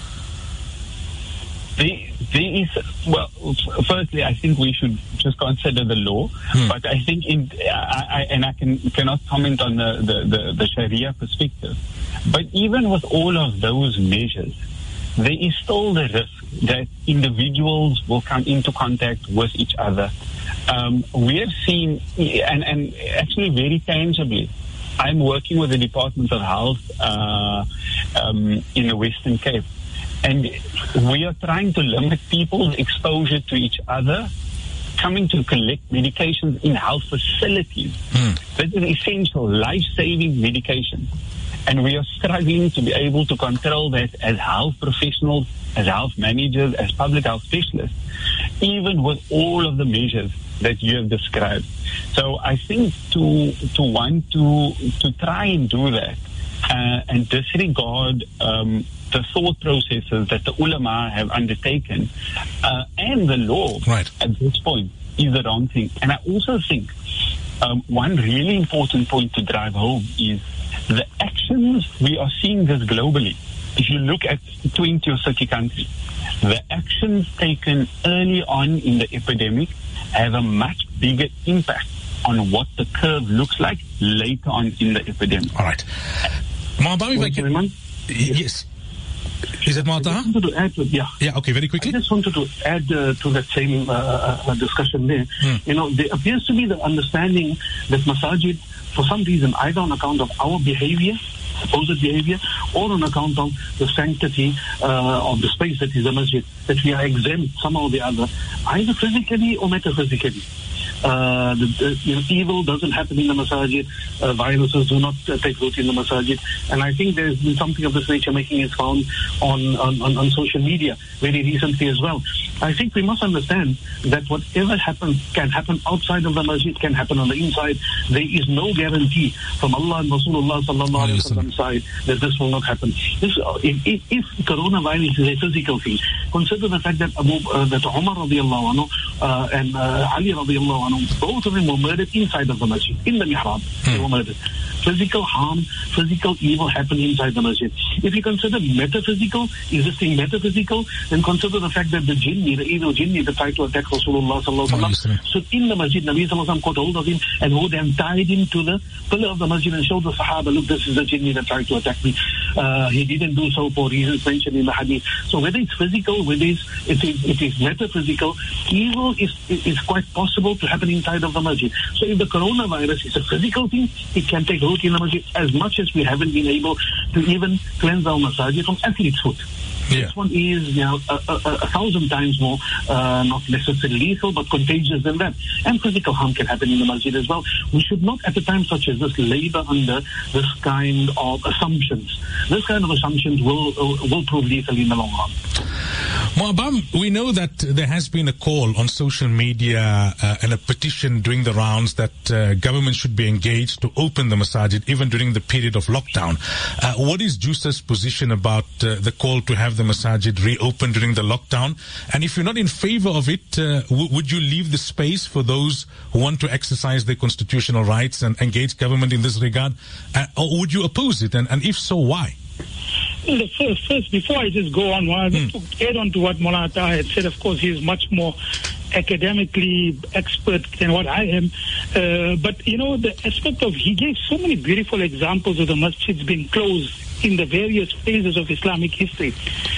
There is, well, firstly, I think we should just consider the law, but I think I cannot comment on the Sharia perspective. But even with all of those measures, there is still the risk that individuals will come into contact with each other. We have seen, and actually very tangibly, I'm working with the Department of Health in the Western Cape. And we are trying to limit people's exposure to each other, coming to collect medications in health facilities. That is essential, life-saving medication. And we are struggling to be able to control that as health professionals, as health managers, as public health specialists, even with all of the measures that you have described. So I think to want to try and do that and disregard the thought processes that the ulama have undertaken and the law at this point is the wrong thing. And I also think one really important point to drive home is the actions. We are seeing this globally. If you look at 20 or 30 countries, the actions taken early on in the epidemic have a much bigger impact on what the curve looks like later on in the epidemic. All right. Mahabami, if I can... Yes. Is it Malta? Yeah, okay, very quickly. I just wanted to add to that same discussion there. There appears to be the understanding that masajid, for some reason, either on account of our behavior, supposed behavior, or on account of the sanctity of the space that is a masjid, that we are exempt somehow or the other, either physically or metaphysically. Evil doesn't happen in the masajid. Viruses do not take root in the masajid. And I think there's been something of this nature making its sound on social media very recently as well. I think we must understand that whatever happens can happen outside of the masjid, can happen on the inside. There is no guarantee from Allah and Rasulullah sallallahu alaihi wasallam side that this will not happen. If coronavirus is a physical thing, consider the fact that Umar radiallahu anhu and Ali radiallahu anhu, both of them were murdered inside of the masjid, in the mihrab. They were murdered. physical harm, physical evil happening inside the masjid. If you consider metaphysical, is this thing metaphysical, then consider the fact that the jinni, the evil jinni that tried to attack Rasulullah sallallahu alaihi wasallam, stood in the masjid. Nabi sallallahu alaihi wasallam caught hold of him and hold him, tied him to the pillar of the masjid and showed the Sahaba, look, this is the jinni that tried to attack me. He didn't do so for reasons mentioned in the hadith. So whether it's physical, whether it is metaphysical, evil is quite possible to happen inside of the masjid. So if the coronavirus is a physical thing, it can take root in the masjid, as much as we haven't been able to even cleanse our masajid from athlete's foot. Yeah. This one is, a 1,000 times more, not necessarily lethal, but contagious than that. And physical harm can happen in the masjid as well. We should not, at a time such as this, labor under this kind of assumptions. This kind of assumptions will prove lethal in the long run. Mu'abbam, we know that there has been a call on social media and a petition doing the rounds that government should be engaged to open the masajid even during the period of lockdown. What is JUSA's position about the call to have the masajid reopened during the lockdown? And if you're not in favor of it, would you leave the space for those who want to exercise their constitutional rights and engage government in this regard? Or would you oppose it? And if so, why? Well, first, before I just go on, I want to add on to what Maulana Taha had said. Of course, he is much more academically expert than what I am. But, the aspect of, he gave so many beautiful examples of the masjids being closed in the various phases of Islamic history.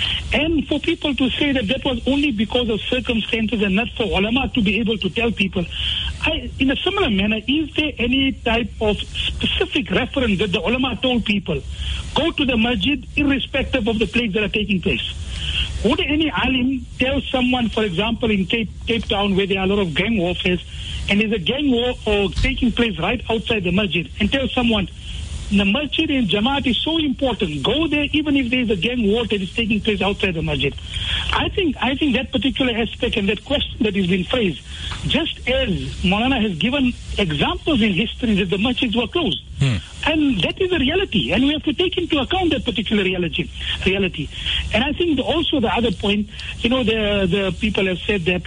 And for people to say that was only because of circumstances and not for ulama to be able to tell people, in a similar manner, is there any type of specific reference that the ulama told people, go to the masjid irrespective of the plagues that are taking place? Would any alim tell someone, for example, in Cape Town, where there are a lot of gang warfare, and there's a gang war taking place right outside the masjid, and tell someone, the masjid in Jamaat is so important, go there even if there is a gang war that is taking place outside the masjid? I think that particular aspect and that question that is being phrased, just as Maulana has given examples in history that the masjids were closed. And that is a reality, and we have to take into account that particular reality. And I think also the other point, the people have said the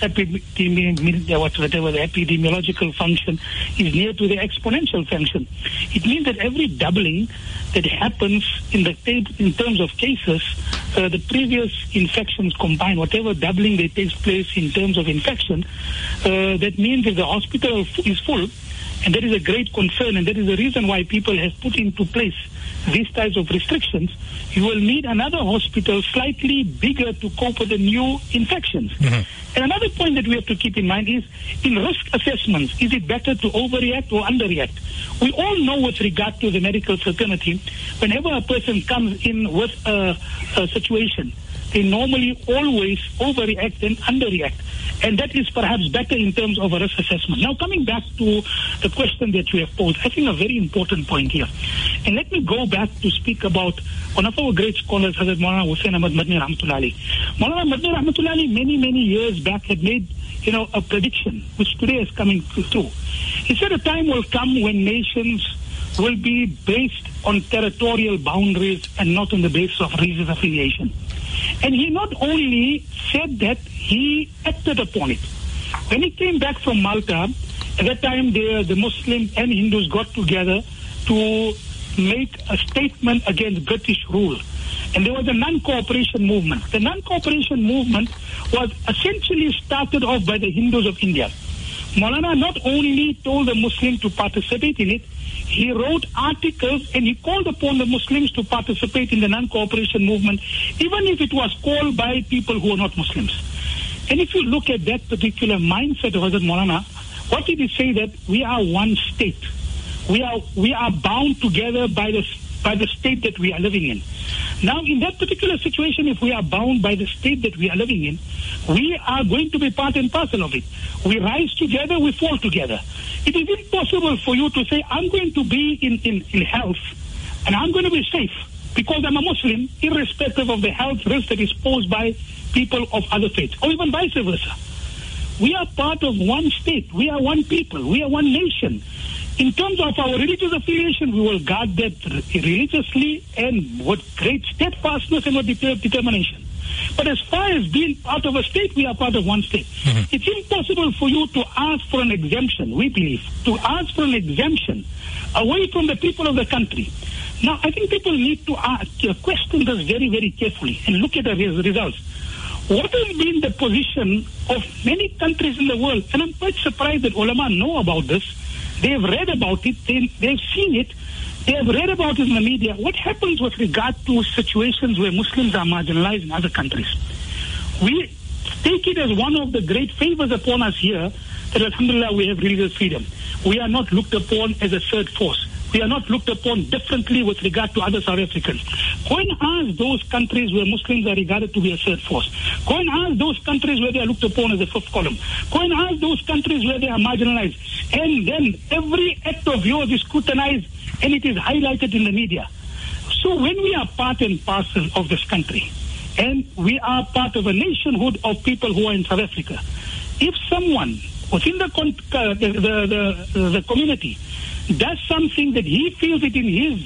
epidemiological function is near to the exponential function. It means that every doubling that happens in terms of cases, the previous infections combined, whatever doubling that takes place in terms of infection, that means if the hospital is full, and that is a great concern, and that is the reason why people have put into place these types of restrictions, you will need another hospital slightly bigger to cope with the new infections. And another point that we have to keep in mind is, in risk assessments, is it better to overreact or underreact? We all know with regard to the medical fraternity, whenever a person comes in with a situation, they normally always overreact and underreact. And that is perhaps better in terms of a risk assessment. Now, coming back to the question that you have posed, I think a very important point here. And let me go back to speak about one of our great scholars, Hazrat Maulana Hussain Ahmad Madni Rahmatullahi. Maulana Madni Rahmatullahi many years back had made, a prediction, which today is coming true. He said a time will come when nations will be based on territorial boundaries and not on the basis of religious affiliation. And he not only said that, he acted upon it. When he came back from Malta, at that time the Muslims and Hindus got together to make a statement against British rule. And there was a non-cooperation movement. The non-cooperation movement was essentially started off by the Hindus of India. Maulana not only told the Muslims to participate in it, he wrote articles and he called upon the Muslims to participate in the non-cooperation movement, even if it was called by people who are not Muslims. And if you look at that particular mindset of Hazrat Maulana, what did he say? That we are one state. We are bound together by the state that we are living in. Now, in that particular situation, if we are bound by the state that we are living in, we are going to be part and parcel of it. We rise together, we fall together. It is impossible for you to say, I'm going to be in health and I'm going to be safe because I'm a Muslim, irrespective of the health risk that is posed by people of other faiths, or even vice versa. We are part of one state. We are one people. We are one nation. In terms of our religious affiliation, we will guard that religiously and with great steadfastness and with determination. But as far as being part of a state, we are part of one state. It's impossible for you to ask for an exemption, we believe, to ask for an exemption away from the people of the country. Now, I think people need to question this very, very carefully and look at the results. What has been the position of many countries in the world? And I'm quite surprised that ulama know about this. They've read about it. They've seen it. They have read about it in the media. What happens with regard to situations where Muslims are marginalized in other countries? We take it as one of the great favors upon us here that, alhamdulillah, we have religious freedom. We are not looked upon as a third force. We are not looked upon differently with regard to other South Africans. Go and ask those countries where Muslims are regarded to be a third force. Go and ask those countries where they are looked upon as a fifth column. Go and ask those countries where they are marginalized. And then every act of yours is scrutinized and it is highlighted in the media. So when we are part and parcel of this country, and we are part of a nationhood of people who are in South Africa, if someone within the community does something that he feels it in his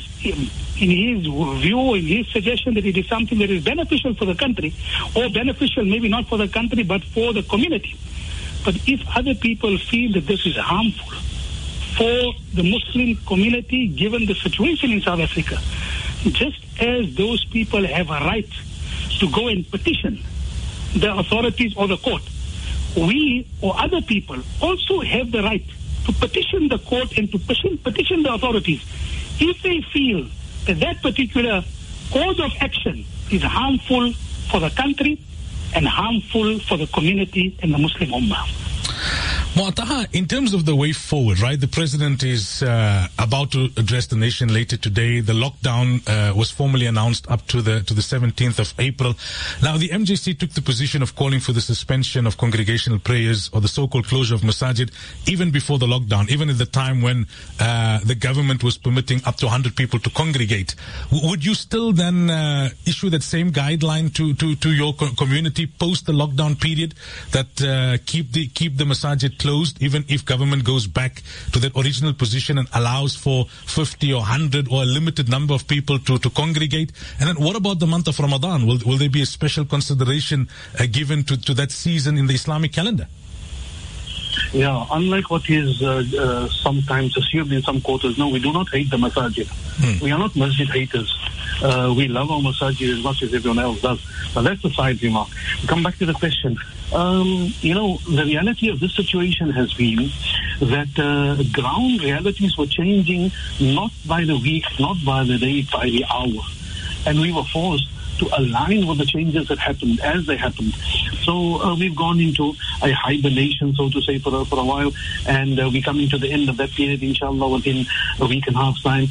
view, in his suggestion that it is something that is beneficial for the country, or beneficial maybe not for the country but for the community. But if other people feel that this is harmful for the Muslim community, given the situation in South Africa, just as those people have a right to go and petition the authorities or the court, we or other people also have the right to petition the court and to petition the authorities if they feel that that particular course of action is harmful for the country and harmful for the community and the Muslim Ummah. Taha, in terms of the way forward, right, the president is about to address the nation later today. The lockdown was formally announced up to the 17th of April. Now, the MJC took the position of calling for the suspension of congregational prayers, or the so-called closure of masajid, even before the lockdown, even at the time when the government was permitting up to 100 people to congregate. Would you still then issue that same guideline to your community post the lockdown period, that keep the masajid closed, even if government goes back to that original position and allows for 50 or 100 or a limited number of people to congregate? And then what about the month of Ramadan? Will there be a special consideration given to that season in the Islamic calendar? Yeah, unlike what is sometimes assumed in some quarters, no, we do not hate the masajid. We are not masjid haters. We love our masajid as much as everyone else does. But that's a side remark. Come back to the question. The reality of this situation has been that ground realities were changing not by the week, not by the day, by the hour. And we were forced to align with the changes that happened as they happened. So we've gone into a hibernation, so to say, for a while, and we're coming to the end of that period, inshallah, within a week and a half's time.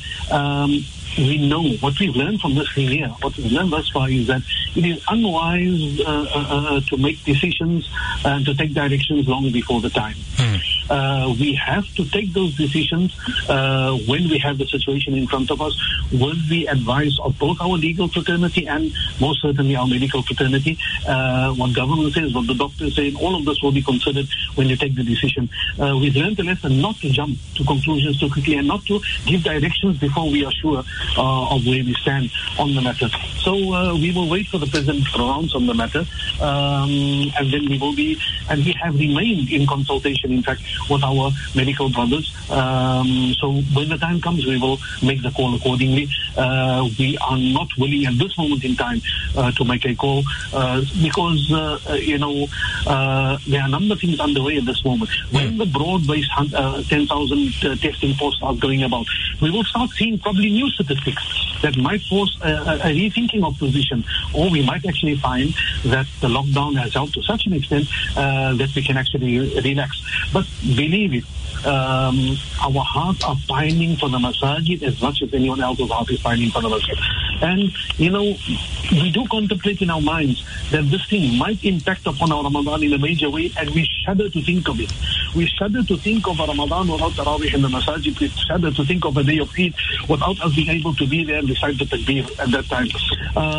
We know what we've learned from this thing here. What we've learned thus far is that it is unwise to make decisions and to take directions long before the time. We have to take those decisions when we have the situation in front of us with the advice of both our legal fraternity and most certainly our medical fraternity. What government says, what the doctors say, all of this will be considered when you take the decision. We've learned the lesson not to jump to conclusions too quickly and not to give directions before we are sure of where we stand on the matter. So we will wait for the president to pronounce on the matter, and then we will be, and we have remained in consultation, in fact, with our medical brothers. So when the time comes, we will make the call accordingly. We are not willing at this moment in time to make a call because, there are a number of things underway at this moment. When the broad-based 10,000 testing posts are going about, we will start seeing probably new statistics that might force a rethinking of position, or we might actually find that the lockdown has helped to such an extent that we can actually relax. But believe it, our hearts are pining for the masajid as much as anyone else's heart is pining for the masjid. And, we do contemplate in our minds that this thing might impact upon our Ramadan in a major way, and we shudder to think of it. We shudder to think of a Ramadan without Tarawih in the masajid. We shudder to think of a day of Eid without us being able to be there and recite the takbir at that time.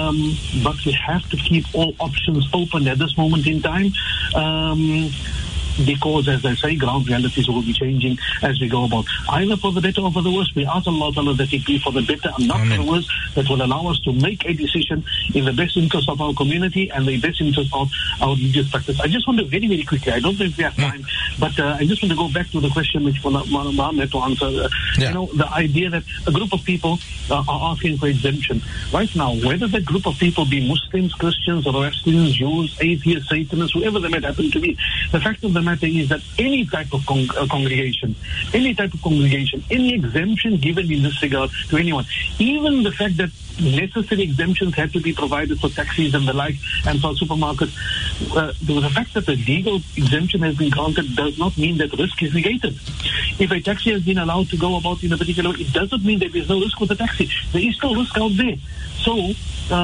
But we have to keep all options open at this moment in time. because, as I say, ground realities will be changing as we go about. Either for the better or for the worse. We ask Allah Ta'ala that it be for the better and not for the worse, that will allow us to make a decision in the best interest of our community and the best interest of our religious practice. I just want to very, very quickly, I don't know if we have time, but I just want to go back to the question which Mohammed to answer. You know, the idea that a group of people are asking for exemption. Right now, whether that group of people be Muslims, Christians, Zoroastrians, Jews, atheists, Satanists, whoever they might happen to be, the fact of the matter is that any type of congregation, any exemption given in this regard to anyone, even the fact that necessary exemptions had to be provided for taxis and the like and for supermarkets, the fact that the legal exemption has been granted does not mean that risk is negated. If a taxi has been allowed to go about in a particular way, it doesn't mean that there is no risk with the taxi. There is still risk out there. So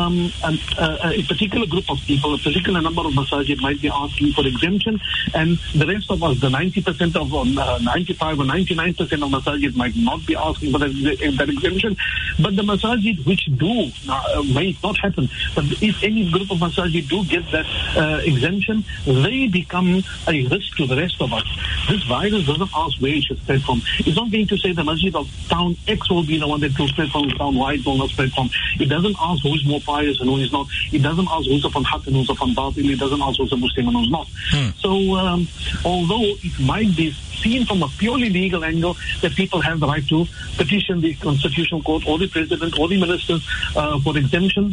a particular group of people, a particular number of masajid might be asking for exemption, and the rest of us, the 90% of 95 or 99% of masajid might not be asking for that exemption. But the masajid which do may not happen, but if any group of masajid do get that exemption, they become a risk to the rest of us. This virus doesn't ask where it should spread from. It's not going to say the masjid of town X will be the one that will spread from, town Y will not spread from. It doesn't ask who's more pious and who is not. It doesn't ask who's upon haq and who's upon batil. It doesn't ask who's a Muslim and who's not. So although it might be seen from a purely legal angle that people have the right to petition the Constitutional Court or the President or the ministers for exemption,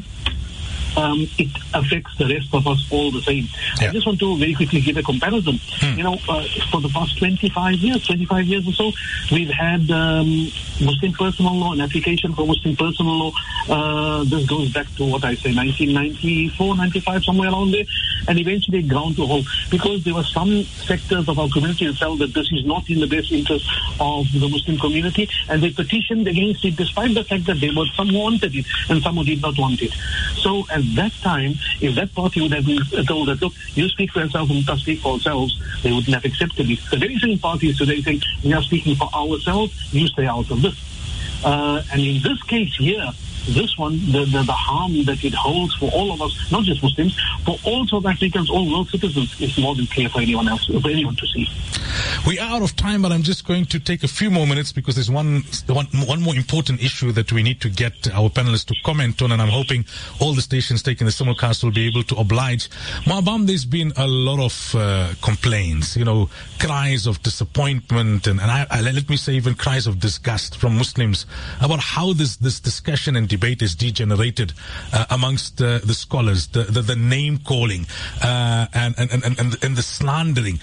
it affects the rest of us all the same. I just want to very quickly give a comparison. You know, for the past 25 years or so, we've had Muslim personal law, an application for Muslim personal law. This goes back to what I say, 1994, 95, somewhere around there, and eventually it ground to a halt because there were some sectors of our community that felt that this is not in the best interest of the Muslim community, and they petitioned against it despite the fact that there were some who wanted it and some who did not want it. So at that time, if that party would have been told that, look, you speak for yourself and we speak for ourselves, they wouldn't have accepted it. The very same parties today think, we are speaking for ourselves, you stay out of this. And in this case here, this one, the harm that it holds for all of us, not just Muslims, for all South Africans, all world citizens, is more than clear for anyone else, for anyone to see. We are out of time, but I'm just going to take a few more minutes because there's one more important issue that we need to get our panelists to comment on, and I'm hoping all the stations taking the simulcast will be able to oblige. Mahabam, there's been a lot of complaints, cries of disappointment, and let me say even cries of disgust from Muslims about how this discussion and debate is degenerated amongst the scholars, the name calling and the slandering.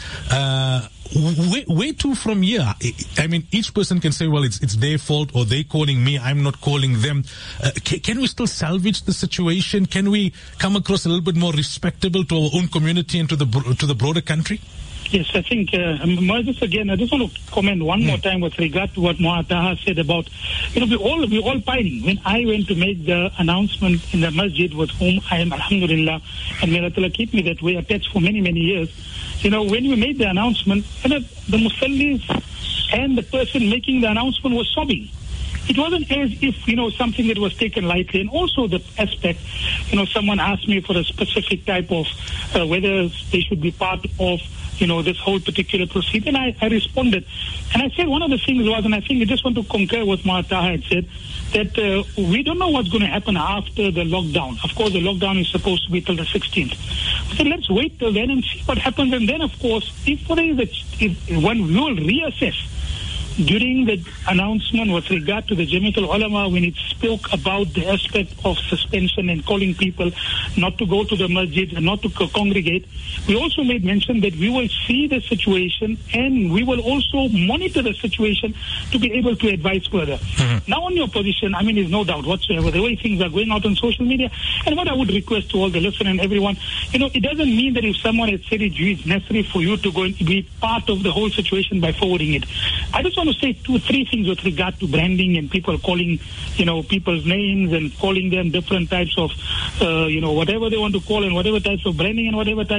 Where to from here? I mean, each person can say, well, it's their fault, or they calling me, I'm not calling them. Can we still salvage the situation? Can we come across a little bit more respectable to our own community and to the broader country? Yes, I think, Moses, again, I just want to comment one more time with regard to what Taha said about, we're all pining. When I went to make the announcement in the masjid with whom I am, alhamdulillah, and may Allah keep me that way attached for many, many years, when we made the announcement, the musallis and the person making the announcement was sobbing. It wasn't as if, something that was taken lightly. And also the aspect, someone asked me for a specific type of, whether they should be part of, this whole particular procedure. And I responded. And I said one of the things was, and I think I just want to concur with what Taha had said, that we don't know what's going to happen after the lockdown. Of course, the lockdown is supposed to be till the 16th. So let's wait till then and see what happens. And then, of course, if when we will reassess during the announcement with regard to the Jamiatul Ulama, when it spoke about the aspect of suspension and calling people not to go to the masjid and not to congregate, we also made mention that we will see the situation and we will also monitor the situation to be able to advise further. Now on your position, there's no doubt whatsoever, the way things are going out on social media, and what I would request to all the listeners and everyone, it doesn't mean that if someone has said it, it's necessary for you to go and be part of the whole situation by forwarding it. I just want to say 2-3 things with regard to branding and people calling, people's names and calling them different types of, whatever they want to call, and whatever types of branding and whatever type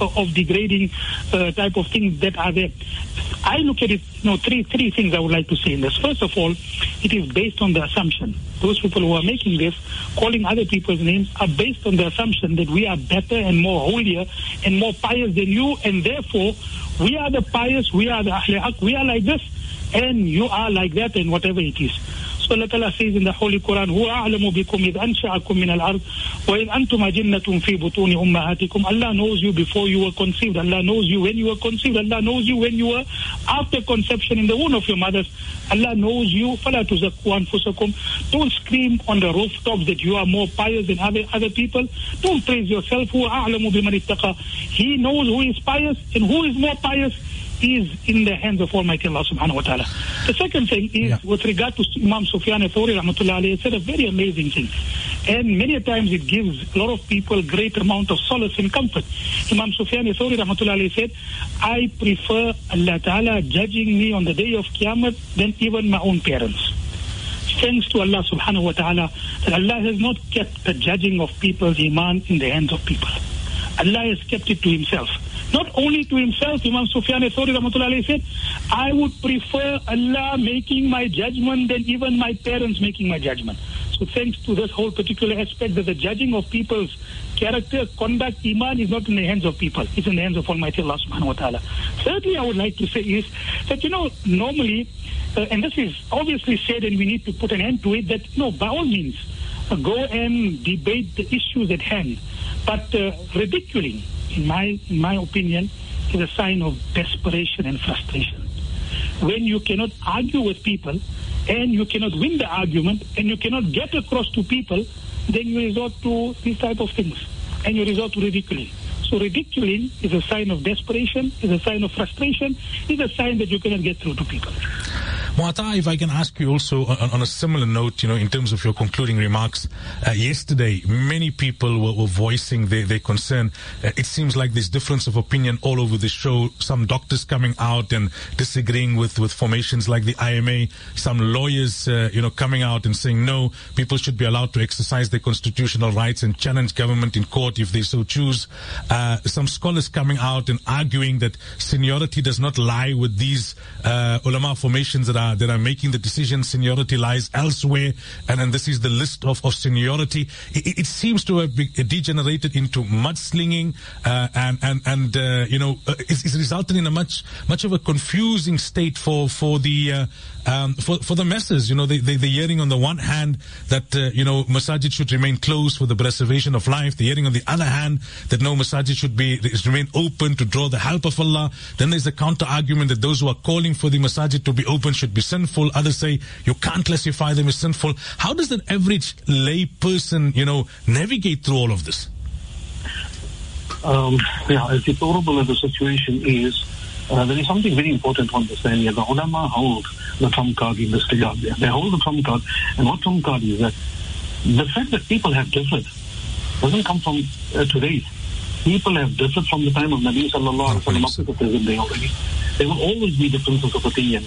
of degrading type of things that are there. I look at it, three things I would like to say in this. First of all, it is based on the assumption. Those people who are making this, calling other people's names, are based on the assumption that we are better and more holier and more pious than you, and therefore we are the pious, we are the Ahl Haq, we are like this, and you are like that, and whatever it is. So Allah Ta'ala says in the Holy Quran, هُوَ أَعْلَمُ بِكُمْ إِذْ أَنْشَأَكُمْ مِنَ الْأَرْضِ وَإِذْ أَنْتُمْ أَجِنَّةٌ فِي بُطُونِ أُمَّهَاتِكُمْ. Allah knows you before you were conceived. Allah knows you when you were conceived. Allah knows you when you were after conception in the womb of your mothers. Allah knows you. فَلَا تُزَكُّوا أَنفُسَكُمْ. Don't scream on the rooftops that you are more pious than other people. Don't praise yourself. هُوَ أَعْلَمُ بِمَنِ اتَّقَى. He knows who is pious, and who is more pious is in the hands of Almighty Allah subhanahu wa ta'ala. The second thing is with regard to Imam Sufyan al-Thawri rahmatullah alayhi, said a very amazing thing. And many times it gives a lot of people great amount of solace and comfort. Imam Sufyan al-Thawri rahmatullah alayhi said, I prefer Allah ta'ala judging me on the day of Qiyamah than even my own parents. Thanks to Allah subhanahu wa ta'ala that Allah has not kept the judging of people's iman in the hands of people. Allah has kept it to himself. Not only to himself, Imam Sufyan al-Thawri rahmatullah alayhi said, I would prefer Allah making my judgment than even my parents making my judgment. So thanks to this whole particular aspect that the judging of people's character, conduct, iman is not in the hands of people. It's in the hands of Almighty Allah subhanahu wa ta'ala. Thirdly, I would like to say is that, normally, and this is obviously said and we need to put an end to it, that by all means, go and debate the issues at hand. But ridiculing, in my opinion, is a sign of desperation and frustration. When you cannot argue with people, and you cannot win the argument, and you cannot get across to people, then you resort to these type of things, and you resort to ridiculing. So ridiculing is a sign of desperation, is a sign of frustration, is a sign that you cannot get through to people. Muatta, if I can ask you also on a similar note, in terms of your concluding remarks, yesterday many people were voicing their concern. It seems like there's difference of opinion all over the show. Some doctors coming out and disagreeing with formations like the IMA. Some lawyers, coming out and saying no, people should be allowed to exercise their constitutional rights and challenge government in court if they so choose. Some scholars coming out and arguing that seniority does not lie with these ulama formations that are making the decision. Seniority lies elsewhere, and this is the list of seniority. It seems to have degenerated into mudslinging, and it's resulted in a much of a confusing state for the masses. They're hearing on the one hand that masajid should remain closed for the preservation of life. They're hearing on the other hand that no, masajid should remain open to draw the help of Allah. Then there's the counter argument that those who are calling for the masajid to be open should be sinful. Others say you can't classify them as sinful. How does an average lay person, navigate through all of this? As deplorable as the situation is, there is something very important to understand here. The ulama hold the trump card in this regard. They hold the trump card, and what trump card is that? The fact that people have differed doesn't come from today. People have differed from the time of Nabi sallallahu alaihi wasallam up to the present day already. There will always be differences of opinion.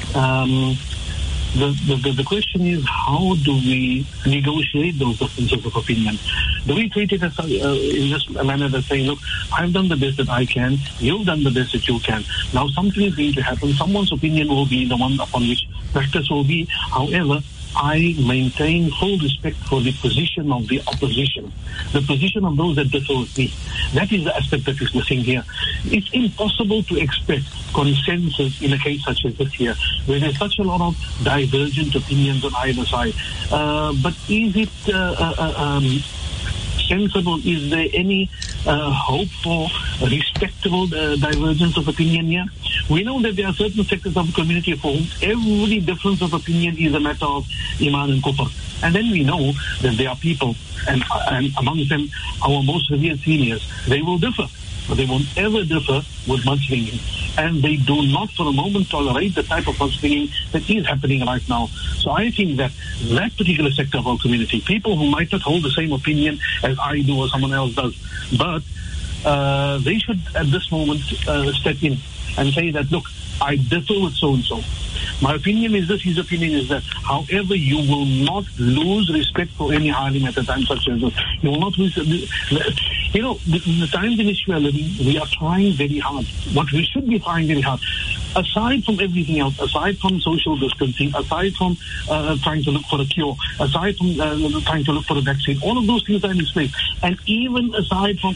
The question is, how do we negotiate those differences of opinion? Do we treat it as in this manner that saying, look, I've done the best that I can, you've done the best that you can. Now something is going to happen. Someone's opinion will be the one upon which practice will be. However, I maintain full respect for the position of the opposition, the position of those that differ with me. That is the aspect that is missing here. It's impossible to expect consensus in a case such as this here, where there's such a lot of divergent opinions on either side. But is it sensible? Is there any hope for respectable divergence of opinion here? We know that there are certain sectors of the community for whom every difference of opinion is a matter of iman and kufr. And then we know that there are people, and among them our most revered seniors, they will differ. But they won't ever differ with mudslinging. And they do not for a moment tolerate the type of mudslinging that is happening right now. So I think that particular sector of our community, people who might not hold the same opinion as I do or someone else does, but they should at this moment step in and say that, look, I differ with so-and-so. My opinion is this, his opinion is that. However, you will not lose respect for any alim at a time such as this. You will not lose. the times in which we are living, we are trying very hard. What we should be trying very hard, aside from everything else, aside from social distancing, aside from trying to look for a cure, aside from trying to look for a vaccine, all of those things are in place. And even aside from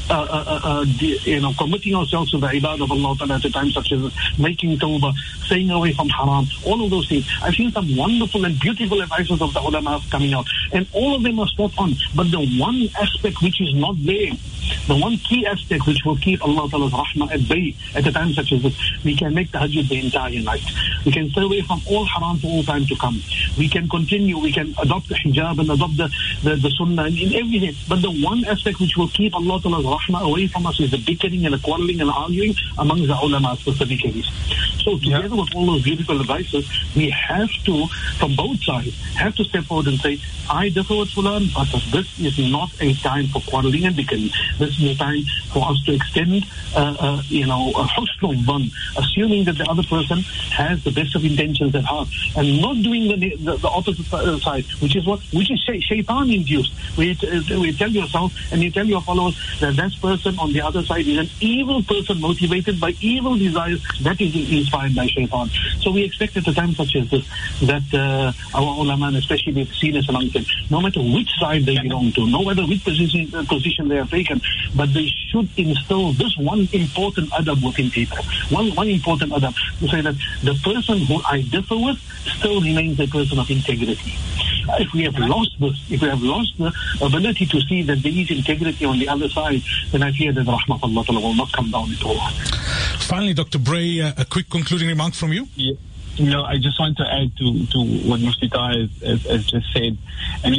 committing ourselves to the ibadah of Allah at a time such as making tawbah, staying away from haram, all of those things. I've seen some wonderful and beautiful advices of the ulama coming out, and all of them are spot on. But the one aspect which is not there, the one key aspect which will keep Allah Ta'ala's rahmah at bay at a time such as this, we can make tahajjud the entire night. We can stay away from all haram for all time to come. We can continue, we can adopt the hijab and adopt the sunnah and in everything. But the one aspect which will keep Allah Ta'ala's rahmah away from us is the bickering and the quarreling and arguing among the ulama specifically. So together with all those beautiful advices, we have to, from both sides, have to step forward and say, I differ with Fulan, but this is not a time for quarreling and bickering. This is a time for us to extend, a husnul dhan, assuming that the other person has the best of intentions at heart, and not doing the opposite side, which is shaitan induced. We tell yourself and you tell your followers that that person on the other side is an evil person motivated by evil desires that is inspired by shaitan. So we expect at a time such as this that our ulama, and especially the seniors among them, no matter which side they belong to, no matter which position they have taken, but they should instill this one important adab within people. One important adab to say that the person who I differ with still remains a person of integrity. If we have lost this, if we have lost the ability to see that there is integrity on the other side, then I fear that the rahmah of Allah will not come down at all. Finally, Dr. Bray, a quick concluding remark from you? Yeah. I just want to add to what Mufti Taha has just said. And,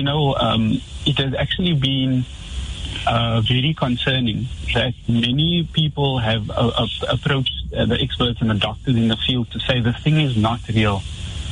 it has actually been very concerning that many people have approached the experts and the doctors in the field to say the thing is not real.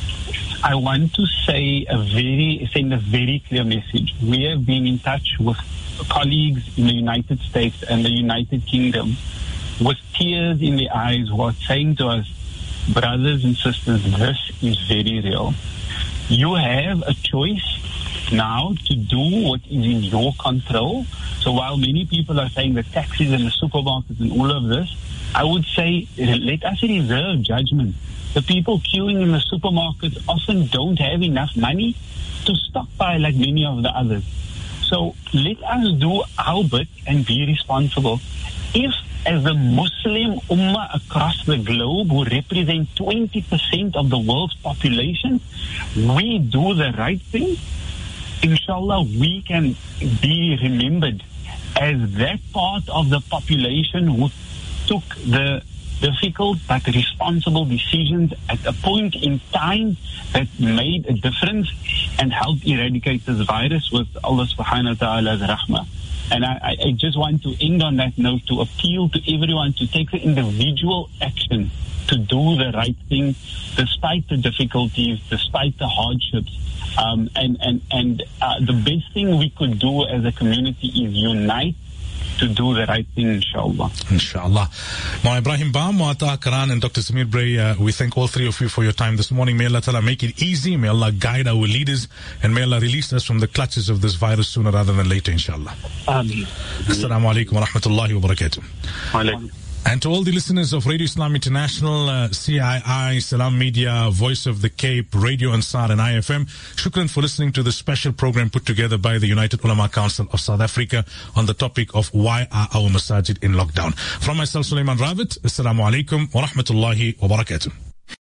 I want to send a very clear message. We have been in touch with colleagues in the United States and the United Kingdom with tears in their eyes who are saying to us, brothers and sisters, this is very real. You have a choice now to do what is in your control. So while many people are saying the taxis and the supermarkets and all of this, I would say let us reserve judgment. The people queuing in the supermarkets often don't have enough money to stockpile like many of the others. So let us do our bit and be responsible. If, as the Muslim Ummah across the globe, who represent 20% of the world's population, we do the right thing, inshallah, we can be remembered as that part of the population who took the difficult but responsible decisions at a point in time that made a difference and helped eradicate this virus with Allah subhanahu wa ta'ala's rahmah. And I just want to end on that note to appeal to everyone to take the individual action to do the right thing despite the difficulties, despite the hardships. And the best thing we could do as a community is unite to do the right thing, inshallah. Inshallah. Maulana Ibrahim Ba, Maulana Taha Karan and Dr. Samir Bray, we thank all three of you for your time this morning. May Allah Ta'ala make it easy. May Allah guide our leaders. And may Allah release us from the clutches of this virus sooner rather than later, inshallah. Ameen. Assalamu alaikum wa rahmatullahi wa barakatuh. Alaikum. And to all the listeners of Radio Islam International, CII, Salam Media, Voice of the Cape, Radio Ansar and IFM, shukran for listening to this special program put together by the United Ulama Council of South Africa on the topic of why are our masajid in lockdown. From myself, Sulaiman Ravit, Assalamu alaikum wa rahmatullahi wa barakatuh.